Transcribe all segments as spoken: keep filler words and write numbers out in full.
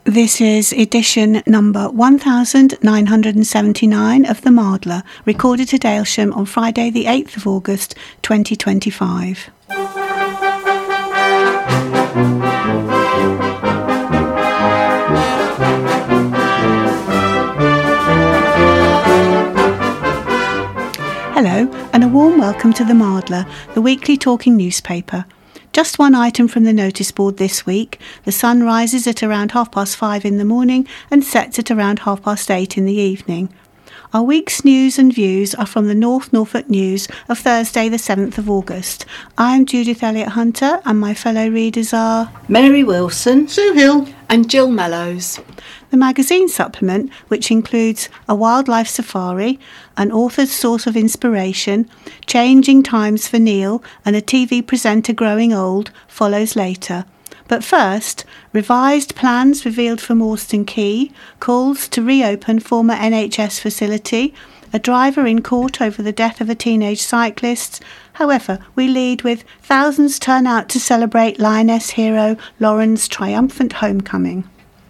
This is edition number one thousand nine hundred seventy-nine of The Mardler, recorded to Dalesham on Friday the eighth of August twenty twenty-five. Hello, and a warm welcome to The Mardler, the weekly talking newspaper. Just one item from the notice board this week. The sun rises at around half past five in the morning and sets at around half past eight in the evening. Our week's news and views are from the North Norfolk News of Thursday the seventh of August. I am Judith Elliott-Hunter and my fellow readers are Mary Wilson, Sue Hill and Jill Mellows. The magazine supplement, which includes a wildlife safari, an author's source of inspiration, changing times for Neil, and a T V presenter growing old, follows later. But first, revised plans revealed for Morstan Quay, calls to reopen former N H S facility, a driver in court over the death of a teenage cyclist. However, we lead with thousands turn out to celebrate Lioness hero Lauren's triumphant homecoming.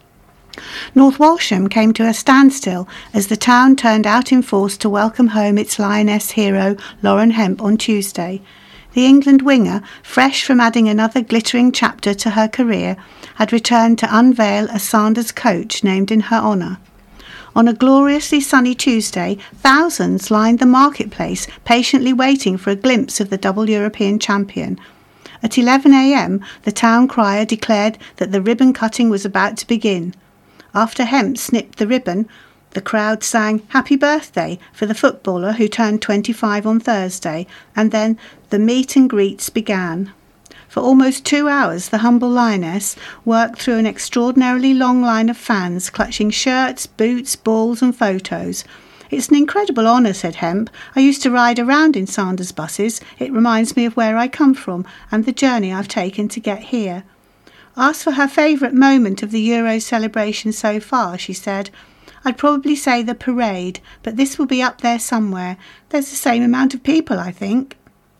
North Walsham came to a standstill as the town turned out in force to welcome home its Lioness hero Lauren Hemp on Tuesday. The England winger, fresh from adding another glittering chapter to her career, had returned to unveil a Sanders coach named in her honour. On a gloriously sunny Tuesday, thousands lined the marketplace, patiently waiting for a glimpse of the double European champion. At eleven a.m, the town crier declared that the ribbon cutting was about to begin. After Hemp snipped the ribbon, the crowd sang Happy Birthday for the footballer who turned twenty-five on Thursday, and then the meet and greets began. For almost two hours, the humble lioness worked through an extraordinarily long line of fans, clutching shirts, boots, balls and photos. It's an incredible honour, said Hemp. I used to ride around in Sanders buses. It reminds me of where I come from and the journey I've taken to get here. Asked for her favourite moment of the Euro celebration so far, she said, I'd probably say the parade, but this will be up there somewhere. There's the same amount of people, I think.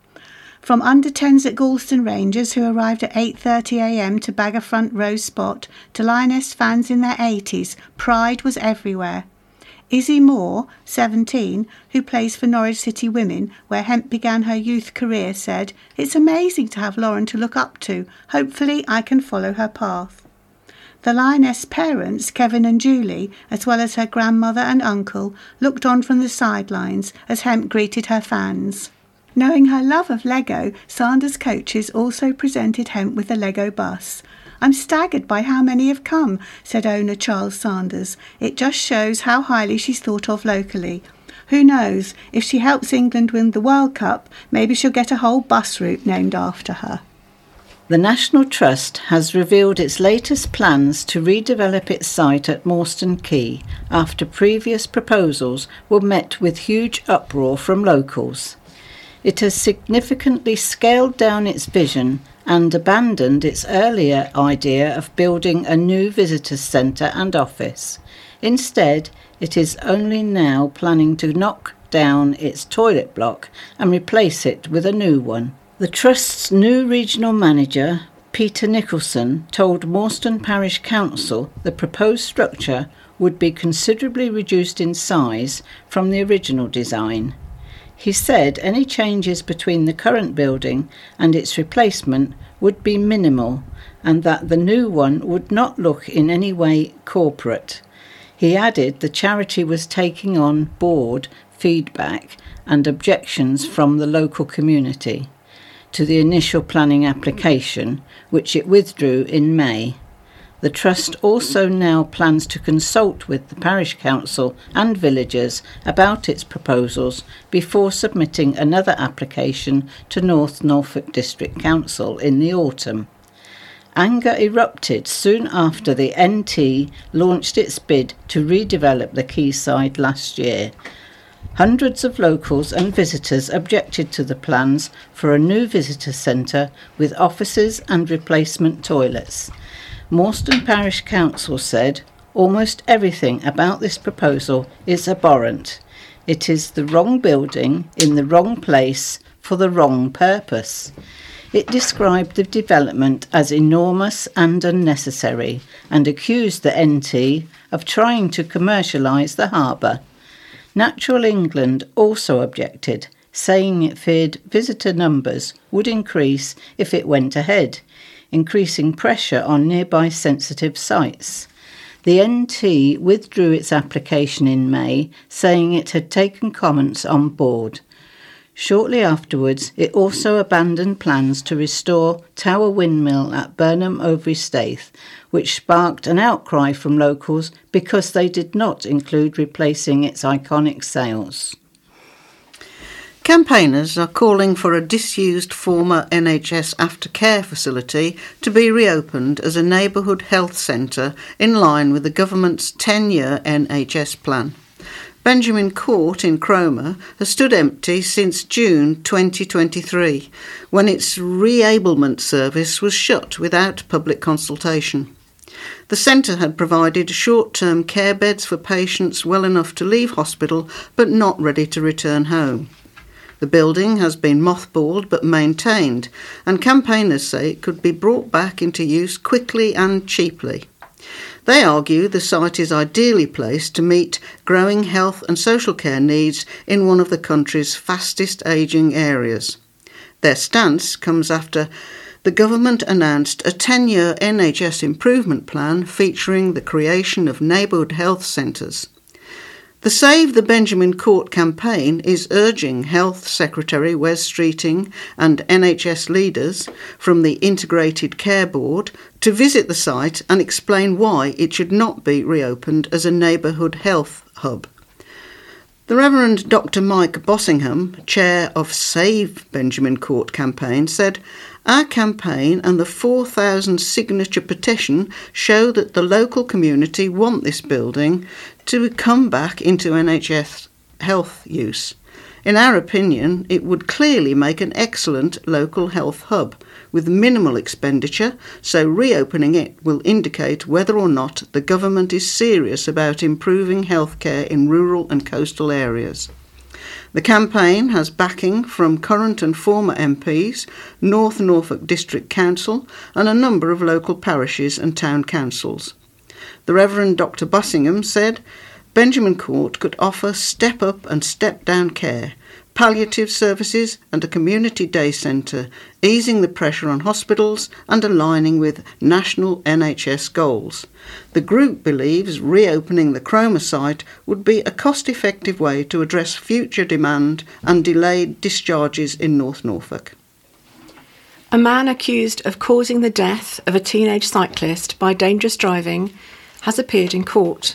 From under tens at Galston Rangers, who arrived at eight thirty a.m. to bag a front row spot, to Lioness fans in their eighties, pride was everywhere. Izzy Moore, seventeen, who plays for Norwich City Women, where Hemp began her youth career, said, It's amazing to have Lauren to look up to. Hopefully I can follow her path. The Lioness parents, Kevin and Julie, as well as her grandmother and uncle, looked on from the sidelines as Hemp greeted her fans. Knowing her love of Lego, Sanders coaches also presented Hemp with a Lego bus. I'm staggered by how many have come, said owner Charles Sanders. It just shows how highly she's thought of locally. Who knows, if she helps England win the World Cup, maybe she'll get a whole bus route named after her. The National Trust has revealed its latest plans to redevelop its site at Morstan Quay after previous proposals were met with huge uproar from locals. It has significantly scaled down its vision and abandoned its earlier idea of building a new visitors centre and office. Instead, it is only now planning to knock down its toilet block and replace it with a new one. The Trust's new regional manager, Peter Nicholson, told Morstan Parish Council the proposed structure would be considerably reduced in size from the original design. He said any changes between the current building and its replacement would be minimal and that the new one would not look in any way corporate. He added the charity was taking on board feedback and objections from the local community to the initial planning application, which it withdrew in May. The Trust also now plans to consult with the Parish Council and villagers about its proposals before submitting another application to North Norfolk District Council in the autumn. Anger erupted soon after the N T launched its bid to redevelop the quayside last year. Hundreds of locals and visitors objected to the plans for a new visitor centre with offices and replacement toilets. Morstan Parish Council said, almost everything about this proposal is abhorrent. It is the wrong building in the wrong place for the wrong purpose. It described the development as enormous and unnecessary and accused the N T of trying to commercialise the harbour. Natural England also objected, saying it feared visitor numbers would increase if it went ahead, increasing pressure on nearby sensitive sites. The N T withdrew its application in May, saying it had taken comments on board. Shortly afterwards, it also abandoned plans to restore Tower Windmill at Burnham Overy Staithe, which sparked an outcry from locals because they did not include replacing its iconic sails. Campaigners are calling for a disused former N H S aftercare facility to be reopened as a neighbourhood health centre in line with the government's ten-year N H S plan. Benjamin Court in Cromer has stood empty since June twenty twenty-three, when its reablement service was shut without public consultation. The centre had provided short-term care beds for patients well enough to leave hospital but not ready to return home. The building has been mothballed but maintained, and campaigners say it could be brought back into use quickly and cheaply. They argue the site is ideally placed to meet growing health and social care needs in one of the country's fastest ageing areas. Their stance comes after the government announced a ten-year N H S improvement plan featuring the creation of neighbourhood health centres. The Save the Benjamin Court campaign is urging Health Secretary Wes Streeting and N H S leaders from the Integrated Care Board to visit the site and explain why it should not be reopened as a neighbourhood health hub. The Reverend Doctor Mike Bossingham, chair of Save Benjamin Court campaign, said, "Our campaign and the four thousand signature petition show that the local community want this building to come back into N H S health use. In our opinion, it would clearly make an excellent local health hub with minimal expenditure, so reopening it will indicate whether or not the government is serious about improving healthcare in rural and coastal areas." The campaign has backing from current and former M Ps, North Norfolk District Council and a number of local parishes and town councils. The Reverend Doctor Bossingham said, "Benjamin Court could offer step-up and step-down care, palliative services and a community day centre, easing the pressure on hospitals and aligning with national N H S goals. The group believes reopening the Cromer site would be a cost-effective way to address future demand and delayed discharges in North Norfolk." A man accused of causing the death of a teenage cyclist by dangerous driving has appeared in court.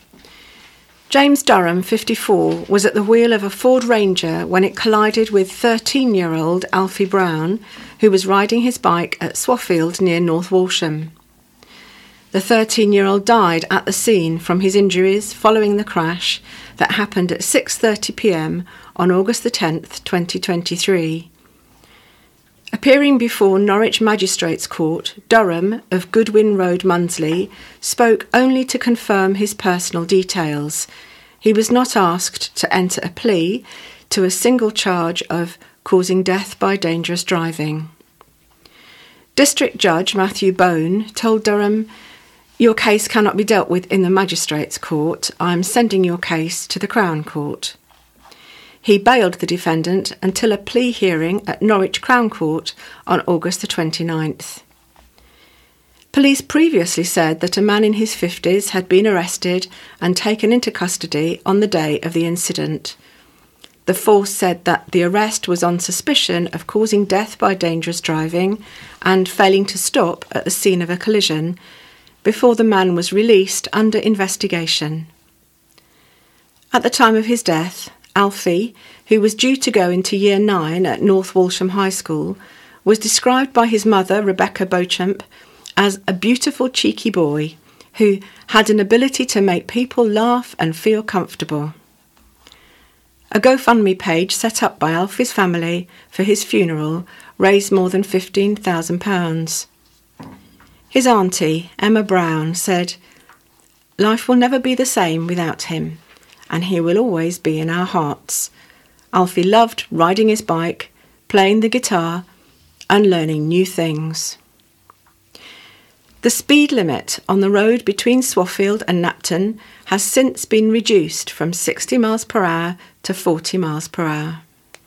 James Durham, fifty-four, was at the wheel of a Ford Ranger when it collided with thirteen-year-old Alfie Brown, who was riding his bike at Swaffield near North Walsham. The thirteen-year-old died at the scene from his injuries following the crash that happened at six thirty p m on August the tenth, twenty twenty-three. Appearing before Norwich Magistrates Court, Durham of Goodwin Road, Munsley, spoke only to confirm his personal details. He was not asked to enter a plea to a single charge of causing death by dangerous driving. District Judge Matthew Bone told Durham, "Your case cannot be dealt with in the Magistrates Court. I am sending your case to the Crown Court." He bailed the defendant until a plea hearing at Norwich Crown Court on August the twenty-ninth. Police previously said that a man in his fifties had been arrested and taken into custody on the day of the incident. The force said that the arrest was on suspicion of causing death by dangerous driving and failing to stop at the scene of a collision before the man was released under investigation. At the time of his death, Alfie, who was due to go into Year nine at North Walsham High School, was described by his mother, Rebecca Beauchamp, as a beautiful, cheeky boy who had an ability to make people laugh and feel comfortable. A GoFundMe page set up by Alfie's family for his funeral raised more than fifteen thousand pounds. His auntie, Emma Brown, said, "Life will never be the same without him, and he will always be in our hearts. Alfie loved riding his bike, playing the guitar, and learning new things. The speed limit on the road between Swaffield and Knapton has since been reduced from sixty miles per hour to forty miles per hour.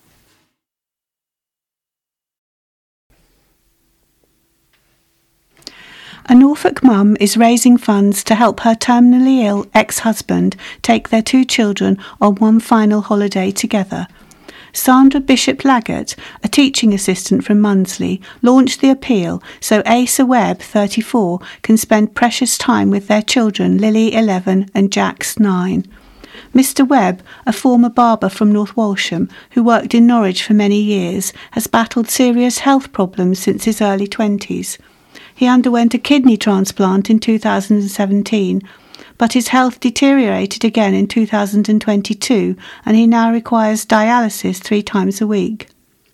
A Norfolk mum is raising funds to help her terminally ill ex-husband take their two children on one final holiday together. Sandra Bishop-Laggett, a teaching assistant from Munsley, launched the appeal so Asa Webb, thirty-four, can spend precious time with their children Lily, eleven, and Jax, nine. Mister Webb, a former barber from North Walsham who worked in Norwich for many years, has battled serious health problems since his early twenties. He underwent a kidney transplant in two thousand seventeen, but his health deteriorated again in two thousand twenty-two and he now requires dialysis three times a week.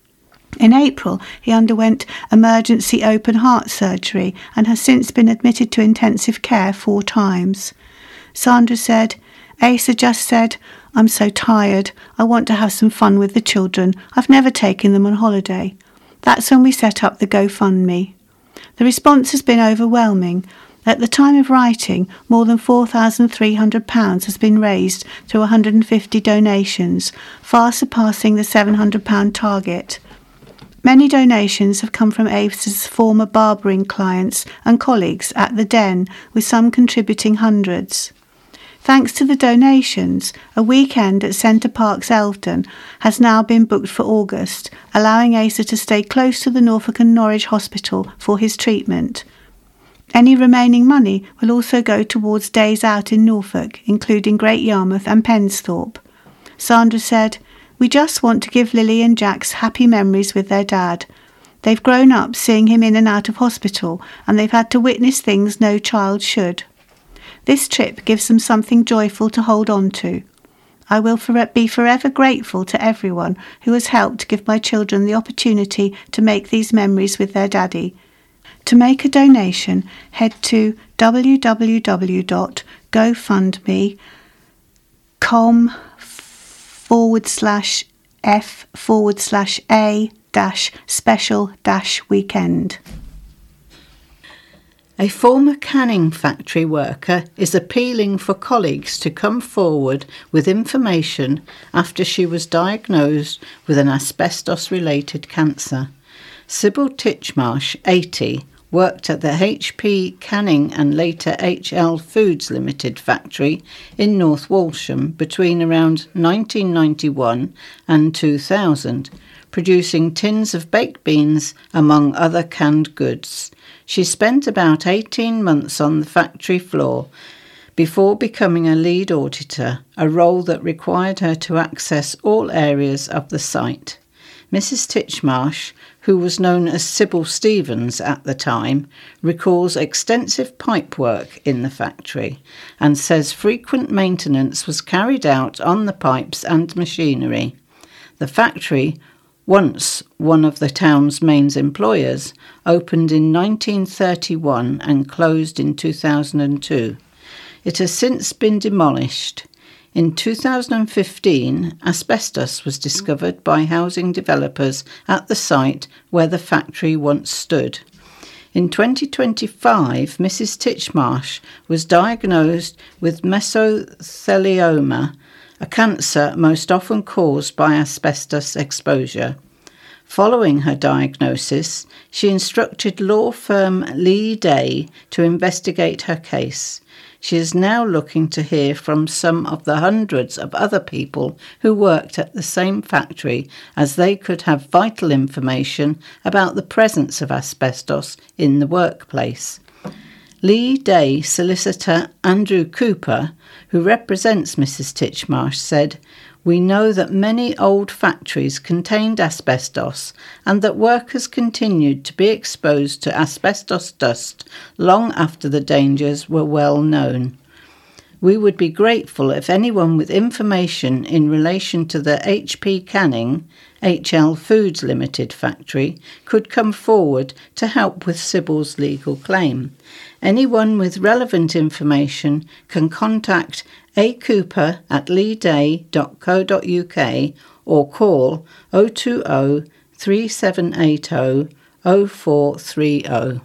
In April, he underwent emergency open heart surgery and has since been admitted to intensive care four times. Sandra said, "Asa just said, 'I'm so tired, I want to have some fun with the children. I've never taken them on holiday.' That's when we set up the GoFundMe. The response has been overwhelming. At the time of writing, more than four thousand three hundred pounds has been raised through one hundred fifty donations, far surpassing the seven hundred pounds target. Many donations have come from Asa's former barbering clients and colleagues at the Den, with some contributing hundreds. Thanks to the donations, a weekend at Centre Parks Elvedon has now been booked for August, allowing Asa to stay close to the Norfolk and Norwich Hospital for his treatment. Any remaining money will also go towards days out in Norfolk, including Great Yarmouth and Pensthorpe. Sandra said, "We just want to give Lily and Jax happy memories with their dad. They've grown up seeing him in and out of hospital, and they've had to witness things no child should. This trip gives them something joyful to hold on to. I will for- be forever grateful to everyone who has helped give my children the opportunity to make these memories with their daddy. To make a donation, head to www.gofundme.com forward slash F forward slash A dash special dash weekend. A former canning factory worker is appealing for colleagues to come forward with information after she was diagnosed with an asbestos-related cancer. Sybil Titchmarsh, eighty, worked at the H P Canning and later H L Foods Limited factory in North Walsham between around nineteen ninety-one and two thousand, producing tins of baked beans among other canned goods. She spent about eighteen months on the factory floor before becoming a lead auditor, a role that required her to access all areas of the site. Missus Titchmarsh, who was known as Sybil Stevens at the time, recalls extensive pipe work in the factory and says frequent maintenance was carried out on the pipes and machinery. The factory, once one of the town's main employers, opened in nineteen thirty-one and closed in two thousand two. It has since been demolished. In two thousand fifteen, asbestos was discovered by housing developers at the site where the factory once stood. In twenty twenty-five, Missus Titchmarsh was diagnosed with mesothelioma, a cancer most often caused by asbestos exposure. Following her diagnosis, she instructed law firm Lee Day to investigate her case. She is now looking to hear from some of the hundreds of other people who worked at the same factory, as they could have vital information about the presence of asbestos in the workplace. Lee Day solicitor Andrew Cooper, who represents Missus Titchmarsh, said, "We know that many old factories contained asbestos and that workers continued to be exposed to asbestos dust long after the dangers were well known. We would be grateful if anyone with information in relation to the H P Canning, H L Foods Limited factory could come forward to help with Sybil's legal claim. Anyone with relevant information can contact A. Cooper at leeday dot co dot uk or call oh two oh, three seven eight oh, oh four three oh.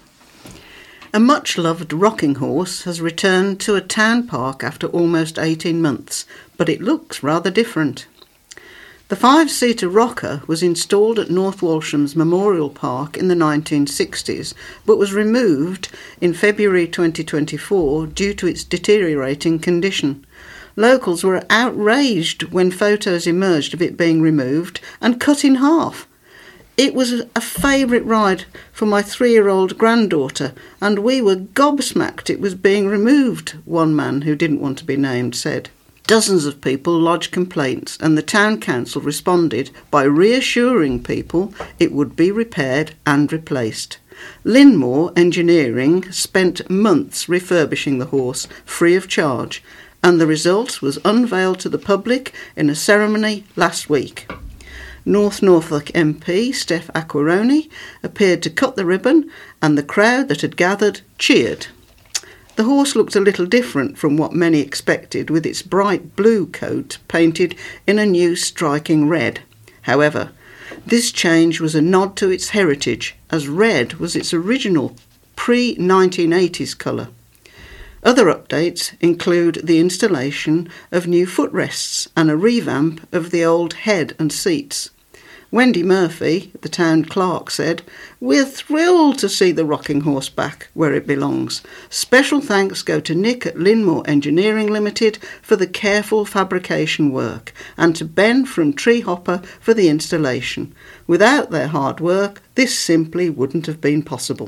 A much-loved rocking horse has returned to a town park after almost eighteen months, but it looks rather different. The five-seater rocker was installed at North Walsham's Memorial Park in the nineteen sixties, but was removed in February twenty twenty-four due to its deteriorating condition. Locals were outraged when photos emerged of it being removed and cut in half. It was a favourite ride for my three-year-old granddaughter, and we were gobsmacked it was being removed, one man who didn't want to be named said. Dozens of people lodged complaints, and the town council responded by reassuring people it would be repaired and replaced. Linmore Engineering spent months refurbishing the horse free of charge, and the result was unveiled to the public in a ceremony last week. North Norfolk M P Steph Aquironi appeared to cut the ribbon, and the crowd that had gathered cheered. The horse looked a little different from what many expected, with its bright blue coat painted in a new striking red. However, this change was a nod to its heritage, as red was its original pre nineteen eighties colour. Other updates include the installation of new footrests and a revamp of the old head and seats. Wendy Murphy, the town clerk, said, "We're thrilled to see the rocking horse back where it belongs. Special thanks go to Nick at Linmore Engineering Limited for the careful fabrication work, and to Ben from Treehopper for the installation. Without their hard work, this simply wouldn't have been possible."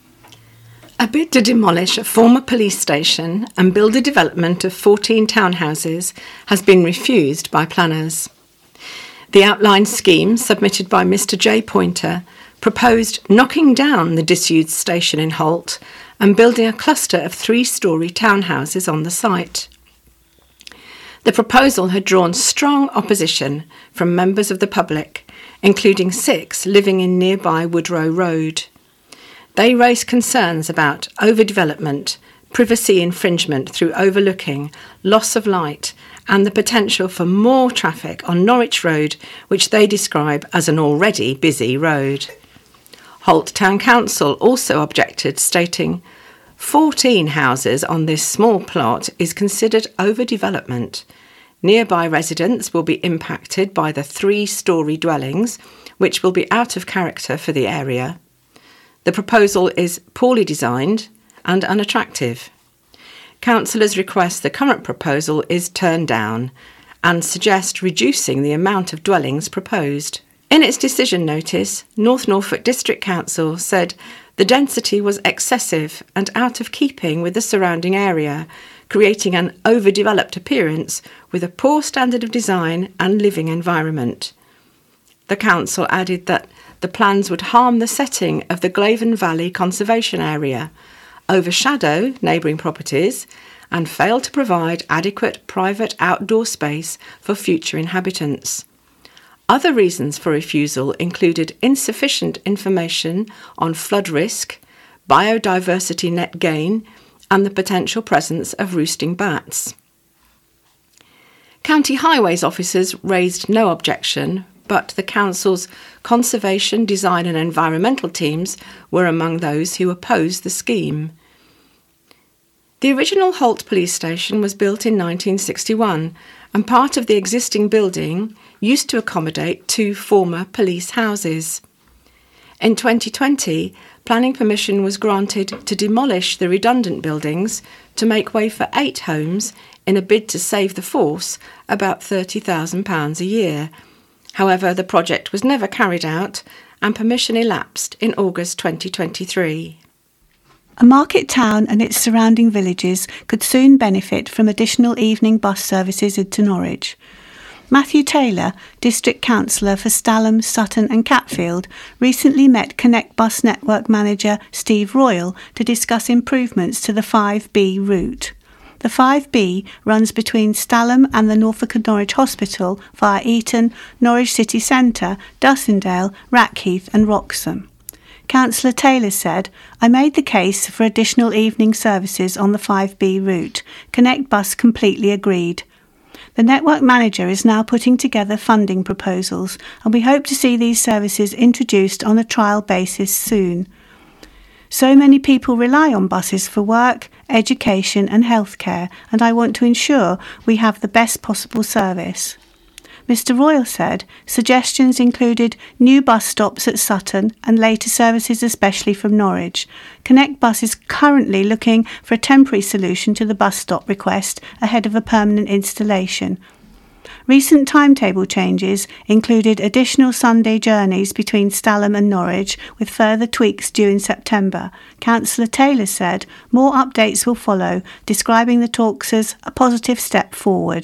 A bid to demolish a former police station and build a development of fourteen townhouses has been refused by planners. The outline scheme, submitted by Mr J Pointer, proposed knocking down the disused station in Holt and building a cluster of three-storey townhouses on the site. The proposal had drawn strong opposition from members of the public, including six living in nearby Woodrow Road. They raised concerns about overdevelopment, privacy infringement through overlooking, loss of light, and the potential for more traffic on Norwich Road, which they describe as an already busy road. Holt Town Council also objected, stating, fourteen houses on this small plot is considered overdevelopment. Nearby residents will be impacted by the three-storey dwellings, which will be out of character for the area. The proposal is poorly designed and unattractive. Councillors request the current proposal is turned down and suggest reducing the amount of dwellings proposed. In its decision notice, North Norfolk District Council said the density was excessive and out of keeping with the surrounding area, creating an overdeveloped appearance with a poor standard of design and living environment. The council added that the plans would harm the setting of the Glaven Valley Conservation Area, overshadow neighbouring properties, and fail to provide adequate private outdoor space for future inhabitants. Other reasons for refusal included insufficient information on flood risk, biodiversity net gain, and the potential presence of roosting bats. County Highways officers raised no objection, but the council's conservation, design and environmental teams were among those who opposed the scheme. The original Holt police station was built in nineteen sixty-one, and part of the existing building used to accommodate two former police houses. In twenty twenty, planning permission was granted to demolish the redundant buildings to make way for eight homes in a bid to save the force about thirty thousand pounds a year. However, the project was never carried out and permission elapsed in August twenty twenty-three. A market town and its surrounding villages could soon benefit from additional evening bus services into Norwich. Matthew Taylor, District Councillor for Stalham, Sutton and Catfield, recently met Connect Bus Network Manager Steve Royal to discuss improvements to the five B route. The five B runs between Stalham and the Norfolk and Norwich Hospital via Eton, Norwich City Centre, Dussindale, Rackheath and Wroxham. Councillor Taylor said, "I made the case for additional evening services on the five B route. Connect Bus completely agreed. The network manager is now putting together funding proposals, and we hope to see these services introduced on a trial basis soon. So many people rely on buses for work, education and healthcare, and I want to ensure we have the best possible service. Mister Royal said suggestions included new bus stops at Sutton and later services especially from Norwich. Connect Bus is currently looking for a temporary solution to the bus stop request ahead of a permanent installation. Recent timetable changes included additional Sunday journeys between Stalham and Norwich, with further tweaks due in September. Councillor Taylor said more updates will follow, describing the talks as a positive step forward.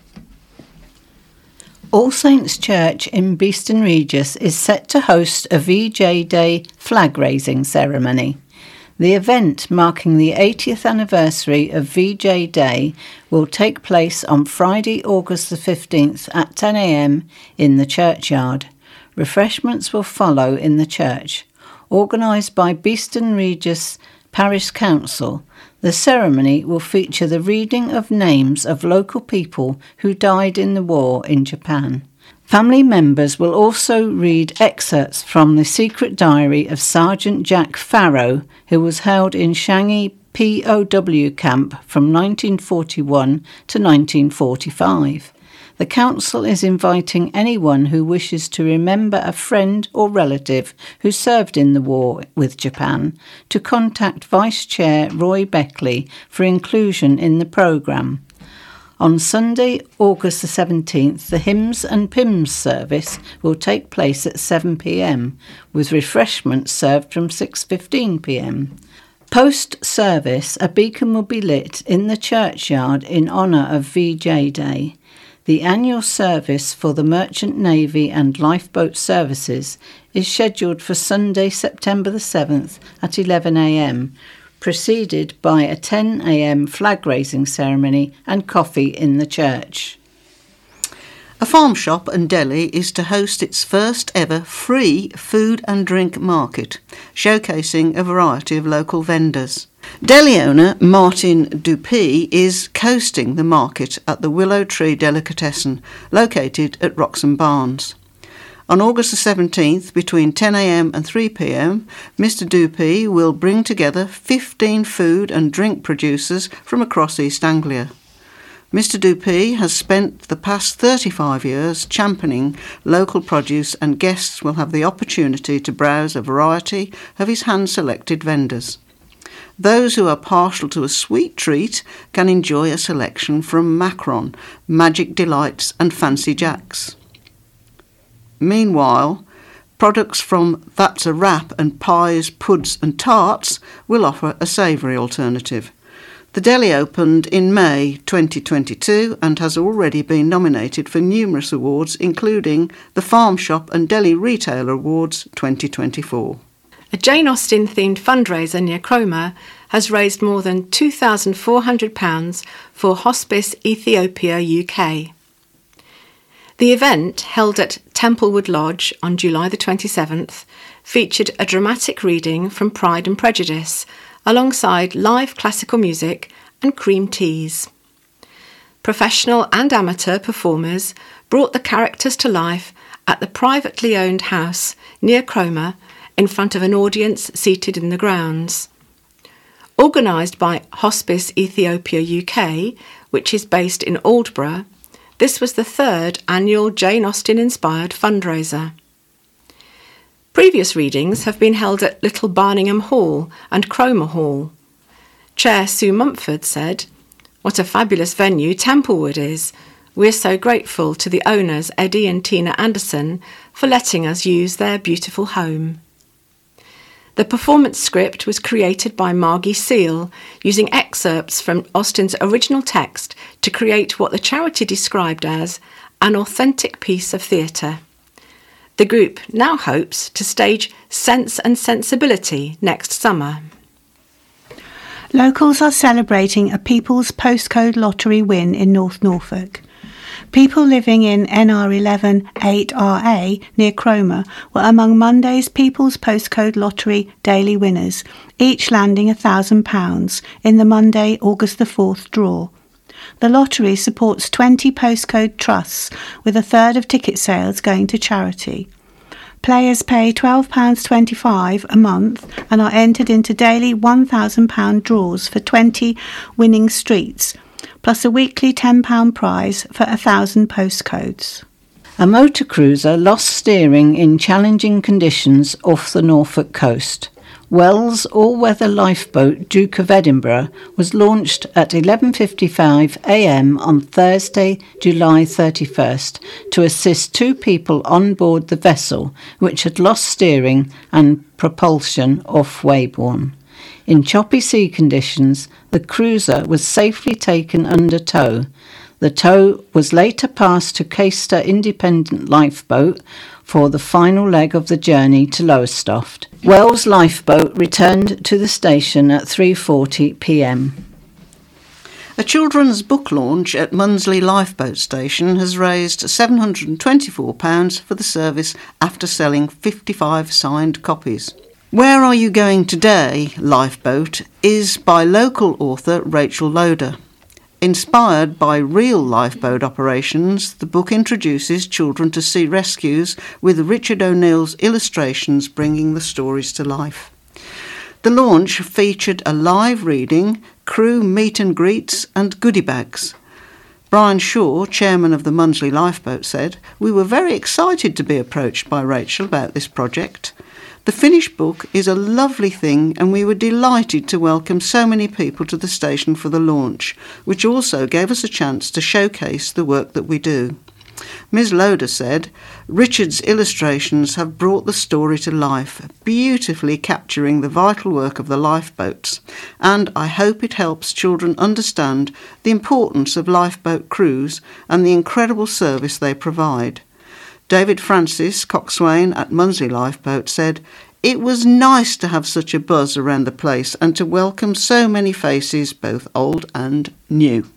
All Saints Church in Beeston Regis is set to host a V J Day flag-raising ceremony. The event, marking the eightieth anniversary of V J Day, will take place on Friday, August the fifteenth at ten a m in the churchyard. Refreshments will follow in the church. Organised by Beeston Regis Parish Council, the ceremony will feature the reading of names of local people who died in the war in Japan. Family members will also read excerpts from the secret diary of Sergeant Jack Farrow, who was held in Shanghai P O W camp from nineteen forty-one to nineteen forty-five. The council is inviting anyone who wishes to remember a friend or relative who served in the war with Japan to contact Vice Chair Roy Beckley for inclusion in the programme. On Sunday, August the seventeenth, the Hymns and Pims service will take place at seven p m, with refreshments served from six fifteen p m. Post-service, a beacon will be lit in the churchyard in honour of V J Day. The annual service for the Merchant Navy and Lifeboat Services is scheduled for Sunday, September the seventh at eleven a m, preceded by a ten a m flag-raising ceremony and coffee in the church. A farm shop and deli is to host its first ever free food and drink market, showcasing a variety of local vendors. Deli owner Martin Dupee is coasting the market at the Willow Tree Delicatessen, located at Wroxham Barnes. On August the seventeenth, between ten a m and three p m, Mister Dupee will bring together fifteen food and drink producers from across East Anglia. Mister Dupee has spent the past thirty-five years championing local produce, and guests will have the opportunity to browse a variety of his hand-selected vendors. Those who are partial to a sweet treat can enjoy a selection from Macron, Magic Delights and Fancy Jacks. Meanwhile, products from That's a Wrap and Pies, Puds and Tarts will offer a savoury alternative. The deli opened in May twenty twenty-two and has already been nominated for numerous awards, including the Farm Shop and Deli Retailer Awards twenty twenty-four. A Jane Austen-themed fundraiser near Cromer has raised more than two thousand four hundred pounds for Hospice Ethiopia U K. The event, held at Templewood Lodge on July the twenty-seventh, featured a dramatic reading from Pride and Prejudice, alongside live classical music and cream teas. Professional and amateur performers brought the characters to life at the privately owned house near Cromer in front of an audience seated in the grounds. Organised by Hospice Ethiopia U K, which is based in Aldborough, this was the third annual Jane Austen-inspired fundraiser. Previous readings have been held at Little Barningham Hall and Cromer Hall. Chair Sue Mumford said, "What a fabulous venue Templewood is. We're so grateful to the owners Eddie and Tina Anderson for letting us use their beautiful home." The performance script was created by Margie Seal, using excerpts from Austen's original text to create what the charity described as an authentic piece of theatre. The group now hopes to stage Sense and Sensibility next summer. Locals are celebrating a People's Postcode Lottery win in North Norfolk. People living in N R eleven eight R A near Cromer were among Monday's People's Postcode Lottery daily winners, each landing one thousand pounds in the Monday, August the fourth draw. The lottery supports twenty postcode trusts, with a third of ticket sales going to charity. Players pay twelve pounds twenty-five a month and are entered into daily one thousand pounds draws for twenty winning streets, plus a weekly ten pounds prize for one thousand postcodes. A motor cruiser lost steering in challenging conditions off the Norfolk coast. Wells all-weather lifeboat Duke of Edinburgh was launched at eleven fifty-five a m on Thursday, July thirty-first, to assist two people on board the vessel, which had lost steering and propulsion off Weybourne. In choppy sea conditions, the cruiser was safely taken under tow. The tow was later passed to Caister Independent Lifeboat for the final leg of the journey to Lowestoft. Wells Lifeboat returned to the station at three forty p m. A children's book launch at Munsley Lifeboat Station has raised seven hundred twenty-four pounds for the service after selling fifty-five signed copies. Where Are You Going Today? Lifeboat is by local author Rachel Loader. Inspired by real lifeboat operations, the book introduces children to sea rescues, with Richard O'Neill's illustrations bringing the stories to life. The launch featured a live reading, crew meet and greets and goodie bags. Brian Shaw, chairman of the Munsley Lifeboat, said, "We were very excited to be approached by Rachel about this project. The finished book is a lovely thing, and we were delighted to welcome so many people to the station for the launch, which also gave us a chance to showcase the work that we do." Miz Loader said, "Richard's illustrations have brought the story to life, beautifully capturing the vital work of the lifeboats, and I hope it helps children understand the importance of lifeboat crews and the incredible service they provide." David Francis, coxswain at Munsley Lifeboat, said, "It was nice to have such a buzz around the place and to welcome so many faces, both old and new."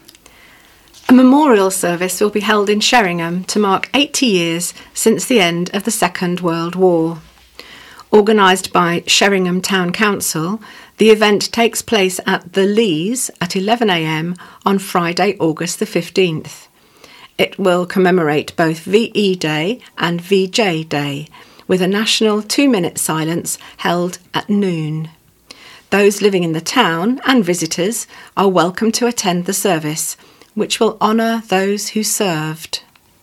A memorial service will be held in Sheringham to mark eighty years since the end of the Second World War. Organised by Sheringham Town Council, the event takes place at the Lees at eleven a m on Friday, August the fifteenth. It will commemorate both V E Day and V J Day, with a national two-minute silence held at noon. Those living in the town and visitors are welcome to attend the service, which will honour those who served.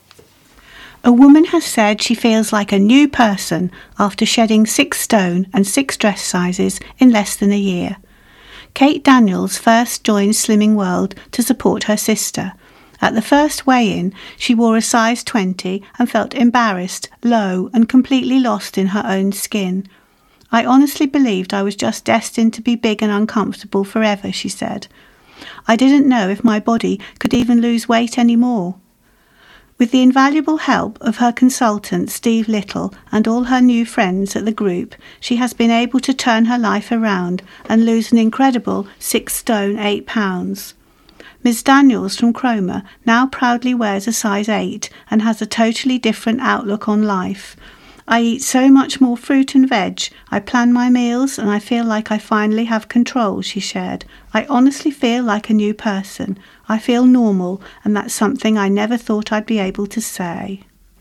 A woman has said she feels like a new person after shedding six stone and six dress sizes in less than a year. Kate Daniels first joined Slimming World to support her sister. At the first weigh-in, she wore a size twenty and felt embarrassed, low and completely lost in her own skin. "I honestly believed I was just destined to be big and uncomfortable forever," she said. "I didn't know if my body could even lose weight anymore." With the invaluable help of her consultant Steve Little and all her new friends at the group, she has been able to turn her life around and lose an incredible six stone eight pounds. Miz Daniels from Cromer now proudly wears a size eight and has a totally different outlook on life. "I eat so much more fruit and veg, I plan my meals, and I feel like I finally have control," she shared. "I honestly feel like a new person. I feel normal, and that's something I never thought I'd be able to say."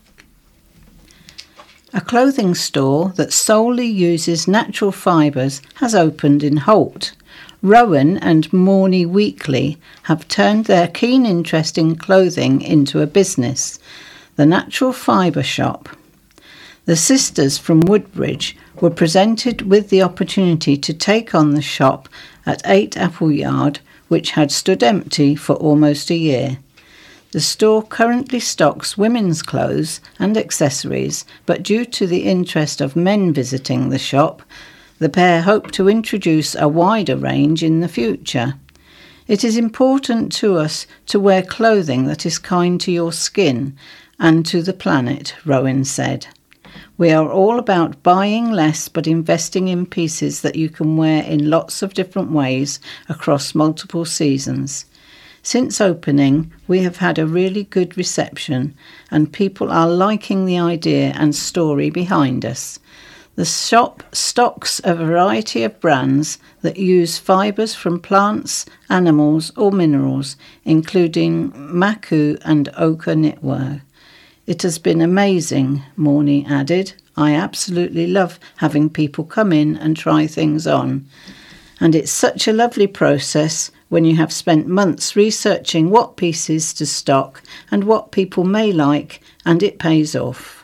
A clothing store that solely uses natural fibres has opened in Holt. Rowan and Morney Weekly have turned their keen interest in clothing into a business, the Natural Fibre Shop. The sisters from Woodbridge were presented with the opportunity to take on the shop at eight Appleyard, which had stood empty for almost a year. The store currently stocks women's clothes and accessories, but due to the interest of men visiting the shop, the pair hope to introduce a wider range in the future. "It is important to us to wear clothing that is kind to your skin and to the planet," Rowan said. "We are all about buying less but investing in pieces that you can wear in lots of different ways across multiple seasons. Since opening, we have had a really good reception and people are liking the idea and story behind us. The shop stocks a variety of brands that use fibres from plants, animals or minerals, including Maku and Ochre knitwear. It has been amazing, Morney added. I absolutely love having people come in and try things on. And it's such a lovely process when you have spent months researching what pieces to stock and what people may like, and it pays off.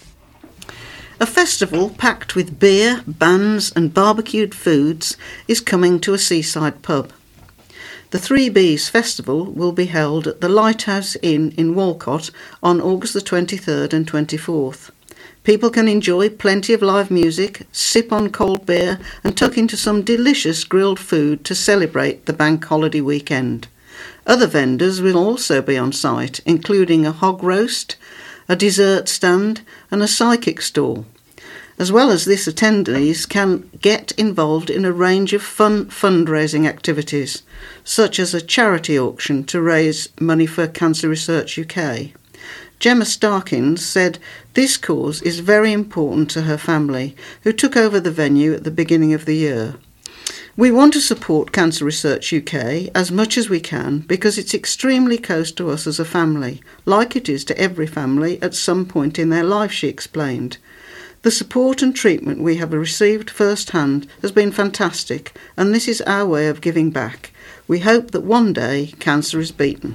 A festival packed with beer, bands and barbecued foods is coming to a seaside pub. The Three Bees Festival will be held at the Lighthouse Inn in Walcott on August the twenty-third and twenty-fourth. People can enjoy plenty of live music, sip on cold beer and tuck into some delicious grilled food to celebrate the bank holiday weekend. Other vendors will also be on site, including a hog roast, a dessert stand and a psychic stall. As well as this, attendees can get involved in a range of fun fundraising activities, such as a charity auction to raise money for Cancer Research U K. Gemma Starkins said this cause is very important to her family, who took over the venue at the beginning of the year. We want to support Cancer Research U K as much as we can because it's extremely close to us as a family, like it is to every family at some point in their life, she explained. The support and treatment we have received firsthand has been fantastic, and this is our way of giving back. We hope that one day cancer is beaten.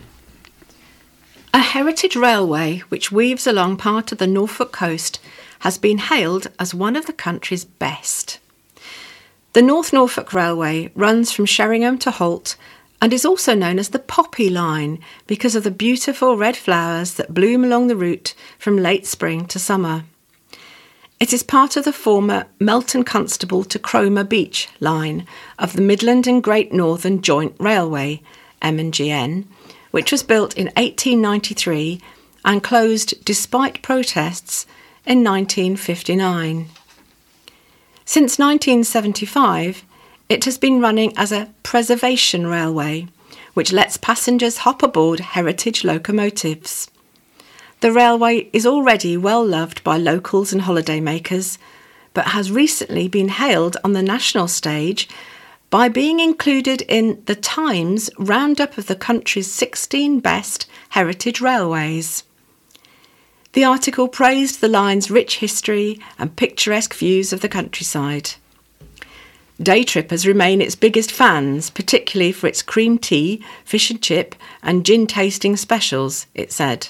A heritage railway which weaves along part of the Norfolk coast has been hailed as one of the country's best. The North Norfolk Railway runs from Sheringham to Holt and is also known as the Poppy Line because of the beautiful red flowers that bloom along the route from late spring to summer. It is part of the former Melton Constable to Cromer Beach line of the Midland and Great Northern Joint Railway, M and G N, which was built in eighteen ninety-three and closed despite protests in nineteen fifty-nine. Since nineteen seventy-five, it has been running as a preservation railway, which lets passengers hop aboard heritage locomotives. The railway is already well loved by locals and holidaymakers, but has recently been hailed on the national stage by being included in The Times roundup of the country's sixteen best heritage railways. The article praised the line's rich history and picturesque views of the countryside. Day trippers remain its biggest fans, particularly for its cream tea, fish and chip and gin tasting specials, it said.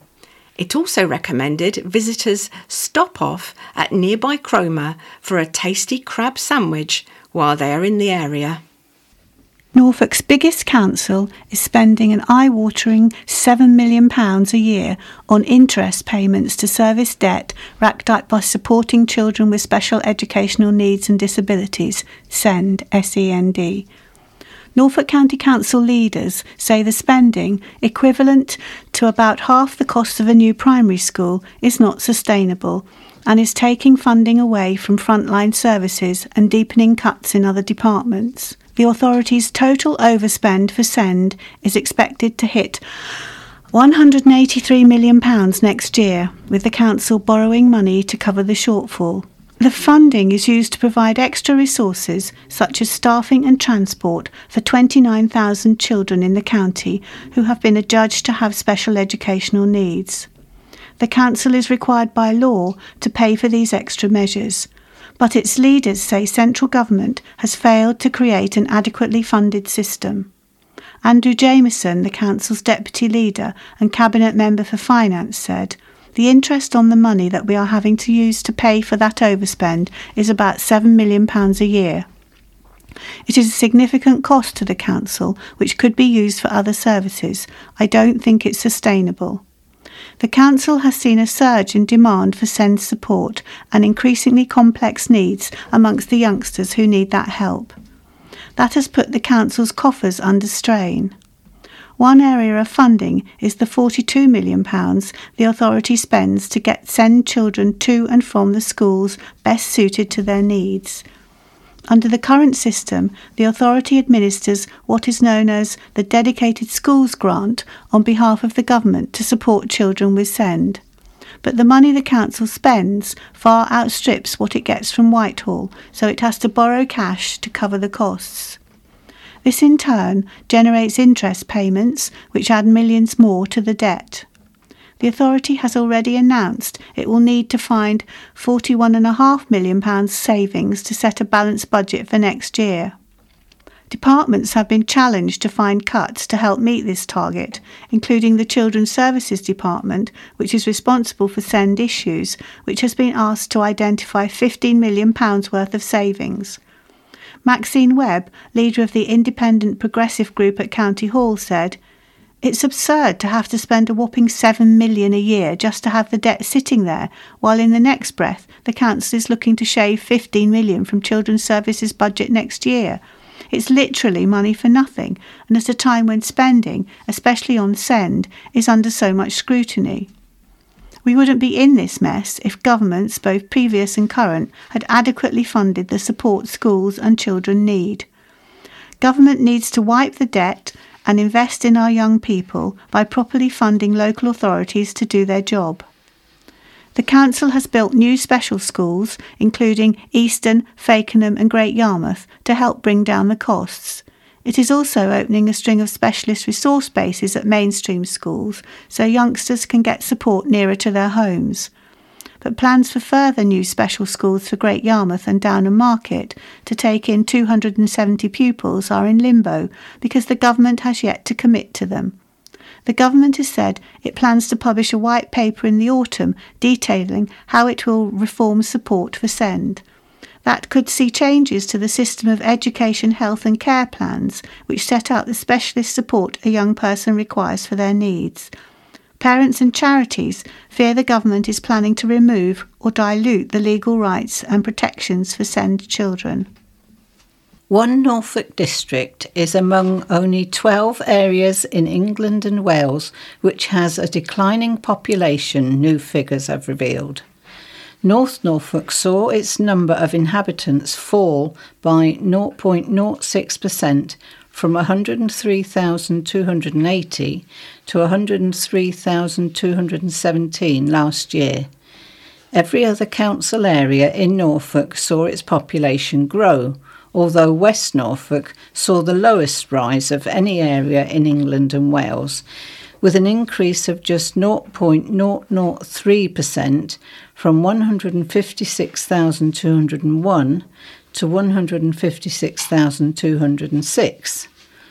It also recommended visitors stop off at nearby Cromer for a tasty crab sandwich while they are in the area. Norfolk's biggest council is spending an eye-watering seven million pounds a year on interest payments to service debt racked up by supporting children with special educational needs and disabilities, SEND, S E N D. Norfolk County Council leaders say the spending, equivalent to about half the cost of a new primary school, is not sustainable and is taking funding away from frontline services and deepening cuts in other departments. The authority's total overspend for SEND is expected to hit one hundred eighty-three million pounds next year, with the council borrowing money to cover the shortfall. The funding is used to provide extra resources such as staffing and transport for twenty-nine thousand children in the county who have been adjudged to have special educational needs. The council is required by law to pay for these extra measures, but its leaders say central government has failed to create an adequately funded system. Andrew Jameson, the council's deputy leader and cabinet member for finance, said, "The interest on the money that we are having to use to pay for that overspend is about seven million pounds a year. It is a significant cost to the council, which could be used for other services. I don't think it's sustainable." The council has seen a surge in demand for SEND support and increasingly complex needs amongst the youngsters who need that help. That has put the council's coffers under strain. One area of funding is the forty-two million pounds the authority spends to get SEND children to and from the schools best suited to their needs. Under the current system, the authority administers what is known as the Dedicated Schools Grant on behalf of the government to support children with SEND. but the money the council spends far outstrips what it gets from Whitehall, so it has to borrow cash to cover the costs. This in turn generates interest payments, which add millions more to the debt. The authority has already announced it will need to find forty-one point five million pounds savings to set a balanced budget for next year. Departments have been challenged to find cuts to help meet this target, including the Children's Services Department, which is responsible for SEND issues, which has been asked to identify fifteen million pounds worth of savings. Maxine Webb, leader of the Independent Progressive Group at County Hall, said, "It's absurd to have to spend a whopping seven million pounds a year just to have the debt sitting there, while in the next breath the council is looking to shave fifteen million pounds from Children's Services budget next year. It's literally money for nothing, and at a time when spending, especially on SEND, is under so much scrutiny. We wouldn't be in this mess if governments, both previous and current, had adequately funded the support schools and children need. Government needs to wipe the debt and invest in our young people by properly funding local authorities to do their job." The council has built new special schools, including Easton, Fakenham and Great Yarmouth, to help bring down the costs. It is also opening a string of specialist resource bases at mainstream schools, so youngsters can get support nearer to their homes. But plans for further new special schools for Great Yarmouth and Downham Market to take in two hundred seventy pupils are in limbo because the government has yet to commit to them. The government has said it plans to publish a white paper in the autumn detailing how it will reform support for SEND. That could see changes to the system of education, health and care plans, which set out the specialist support a young person requires for their needs. Parents and charities fear the government is planning to remove or dilute the legal rights and protections for SEND children. One Norfolk district is among only twelve areas in England and Wales which has a declining population, new figures have revealed. North Norfolk saw its number of inhabitants fall by zero point zero six percent from one hundred three thousand two hundred eighty to one hundred three thousand two hundred seventeen last year. Every other council area in Norfolk saw its population grow, although West Norfolk saw the lowest rise of any area in England and Wales, with an increase of just zero point zero zero three percent from one hundred fifty-six thousand two hundred one to one hundred fifty-six thousand two hundred six.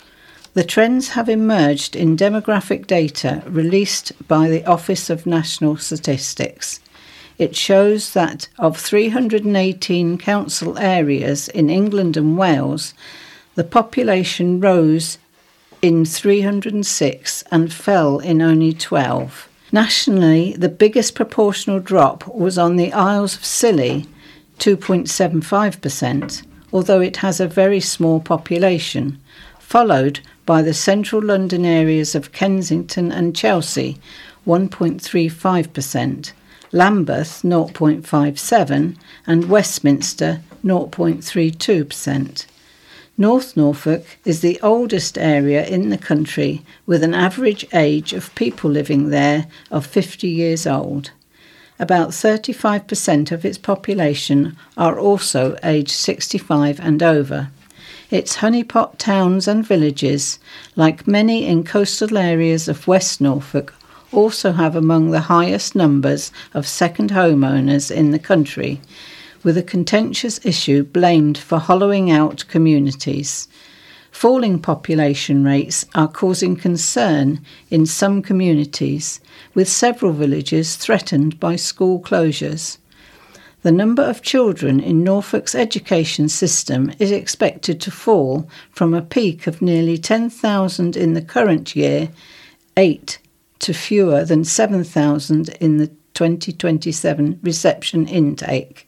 The trends have emerged in demographic data released by the Office of National Statistics. It shows that of three hundred eighteen council areas in England and Wales, the population rose in three hundred six and fell in only twelve. Nationally, the biggest proportional drop was on the Isles of Scilly, two point seven five percent, although it has a very small population, followed by the central London areas of Kensington and Chelsea, one point three five percent, Lambeth, zero point five seven, and Westminster, zero point three two percent. North Norfolk is the oldest area in the country, with an average age of people living there of fifty years old. About thirty-five percent of its population are also aged sixty-five and over. Its honeypot towns and villages, like many in coastal areas of West Norfolk, also have among the highest numbers of second homeowners in the country, with a contentious issue blamed for hollowing out communities. Falling population rates are causing concern in some communities, with several villages threatened by school closures. The number of children in Norfolk's education system is expected to fall from a peak of nearly ten thousand in the current year, eight to fewer than seven thousand in the twenty twenty-seven reception intake.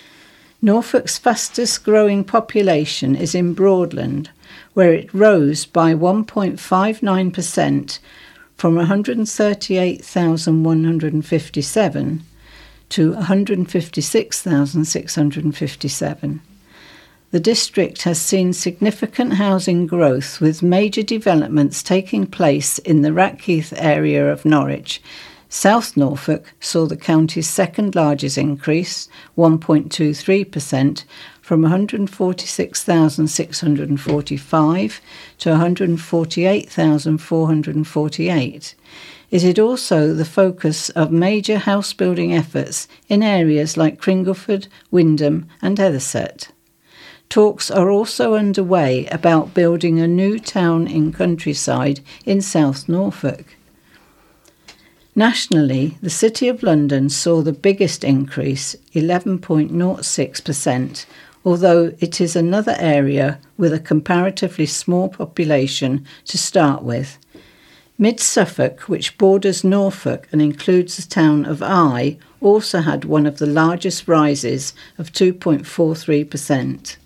Norfolk's fastest growing population is in Broadland, where it rose by one point five nine percent from one hundred thirty-eight thousand one hundred fifty-seven to one hundred fifty-six thousand six hundred fifty-seven. The district has seen significant housing growth, with major developments taking place in the Rackheath area of Norwich, South Norfolk saw the county's second largest increase, one point two three percent, from one hundred forty-six thousand six hundred forty-five to one hundred forty-eight thousand four hundred forty-eight. It is also the focus of major house building efforts in areas like Cringleford, Wymondham and Etherset. Talks are also underway about building a new town in countryside in South Norfolk. Nationally, the City of London saw the biggest increase, eleven point zero six percent, although it is another area with a comparatively small population to start with. Mid-Suffolk, which borders Norfolk and includes the town of Eye, also had one of the largest rises of two point four three percent.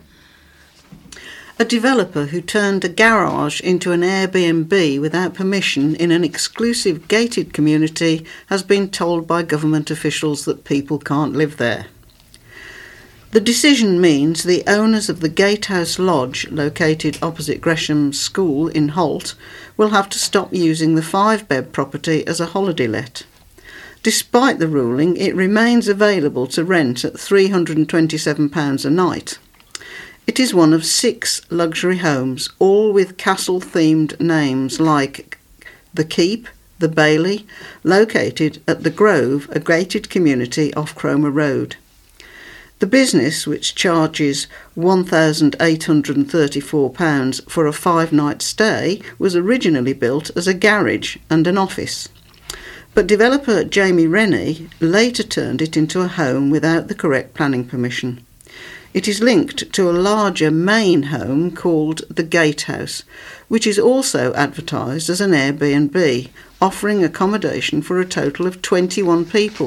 A developer who turned a garage into an Airbnb without permission in an exclusive gated community has been told by government officials that people can't live there. The decision means the owners of the Gatehouse Lodge, located opposite Gresham's School in Holt, will have to stop using the five-bed property as a holiday let. Despite the ruling, it remains available to rent at three hundred twenty-seven pounds a night. It is one of six luxury homes, all with castle-themed names like The Keep, The Bailey, located at The Grove, a gated community off Cromer Road. The business, which charges one thousand eight hundred thirty-four pounds for a five-night stay, was originally built as a garage and an office. But developer Jamie Rennie later turned it into a home without the correct planning permission. It is linked to a larger main home called the Gatehouse, which is also advertised as an Airbnb, offering accommodation for a total of twenty-one people.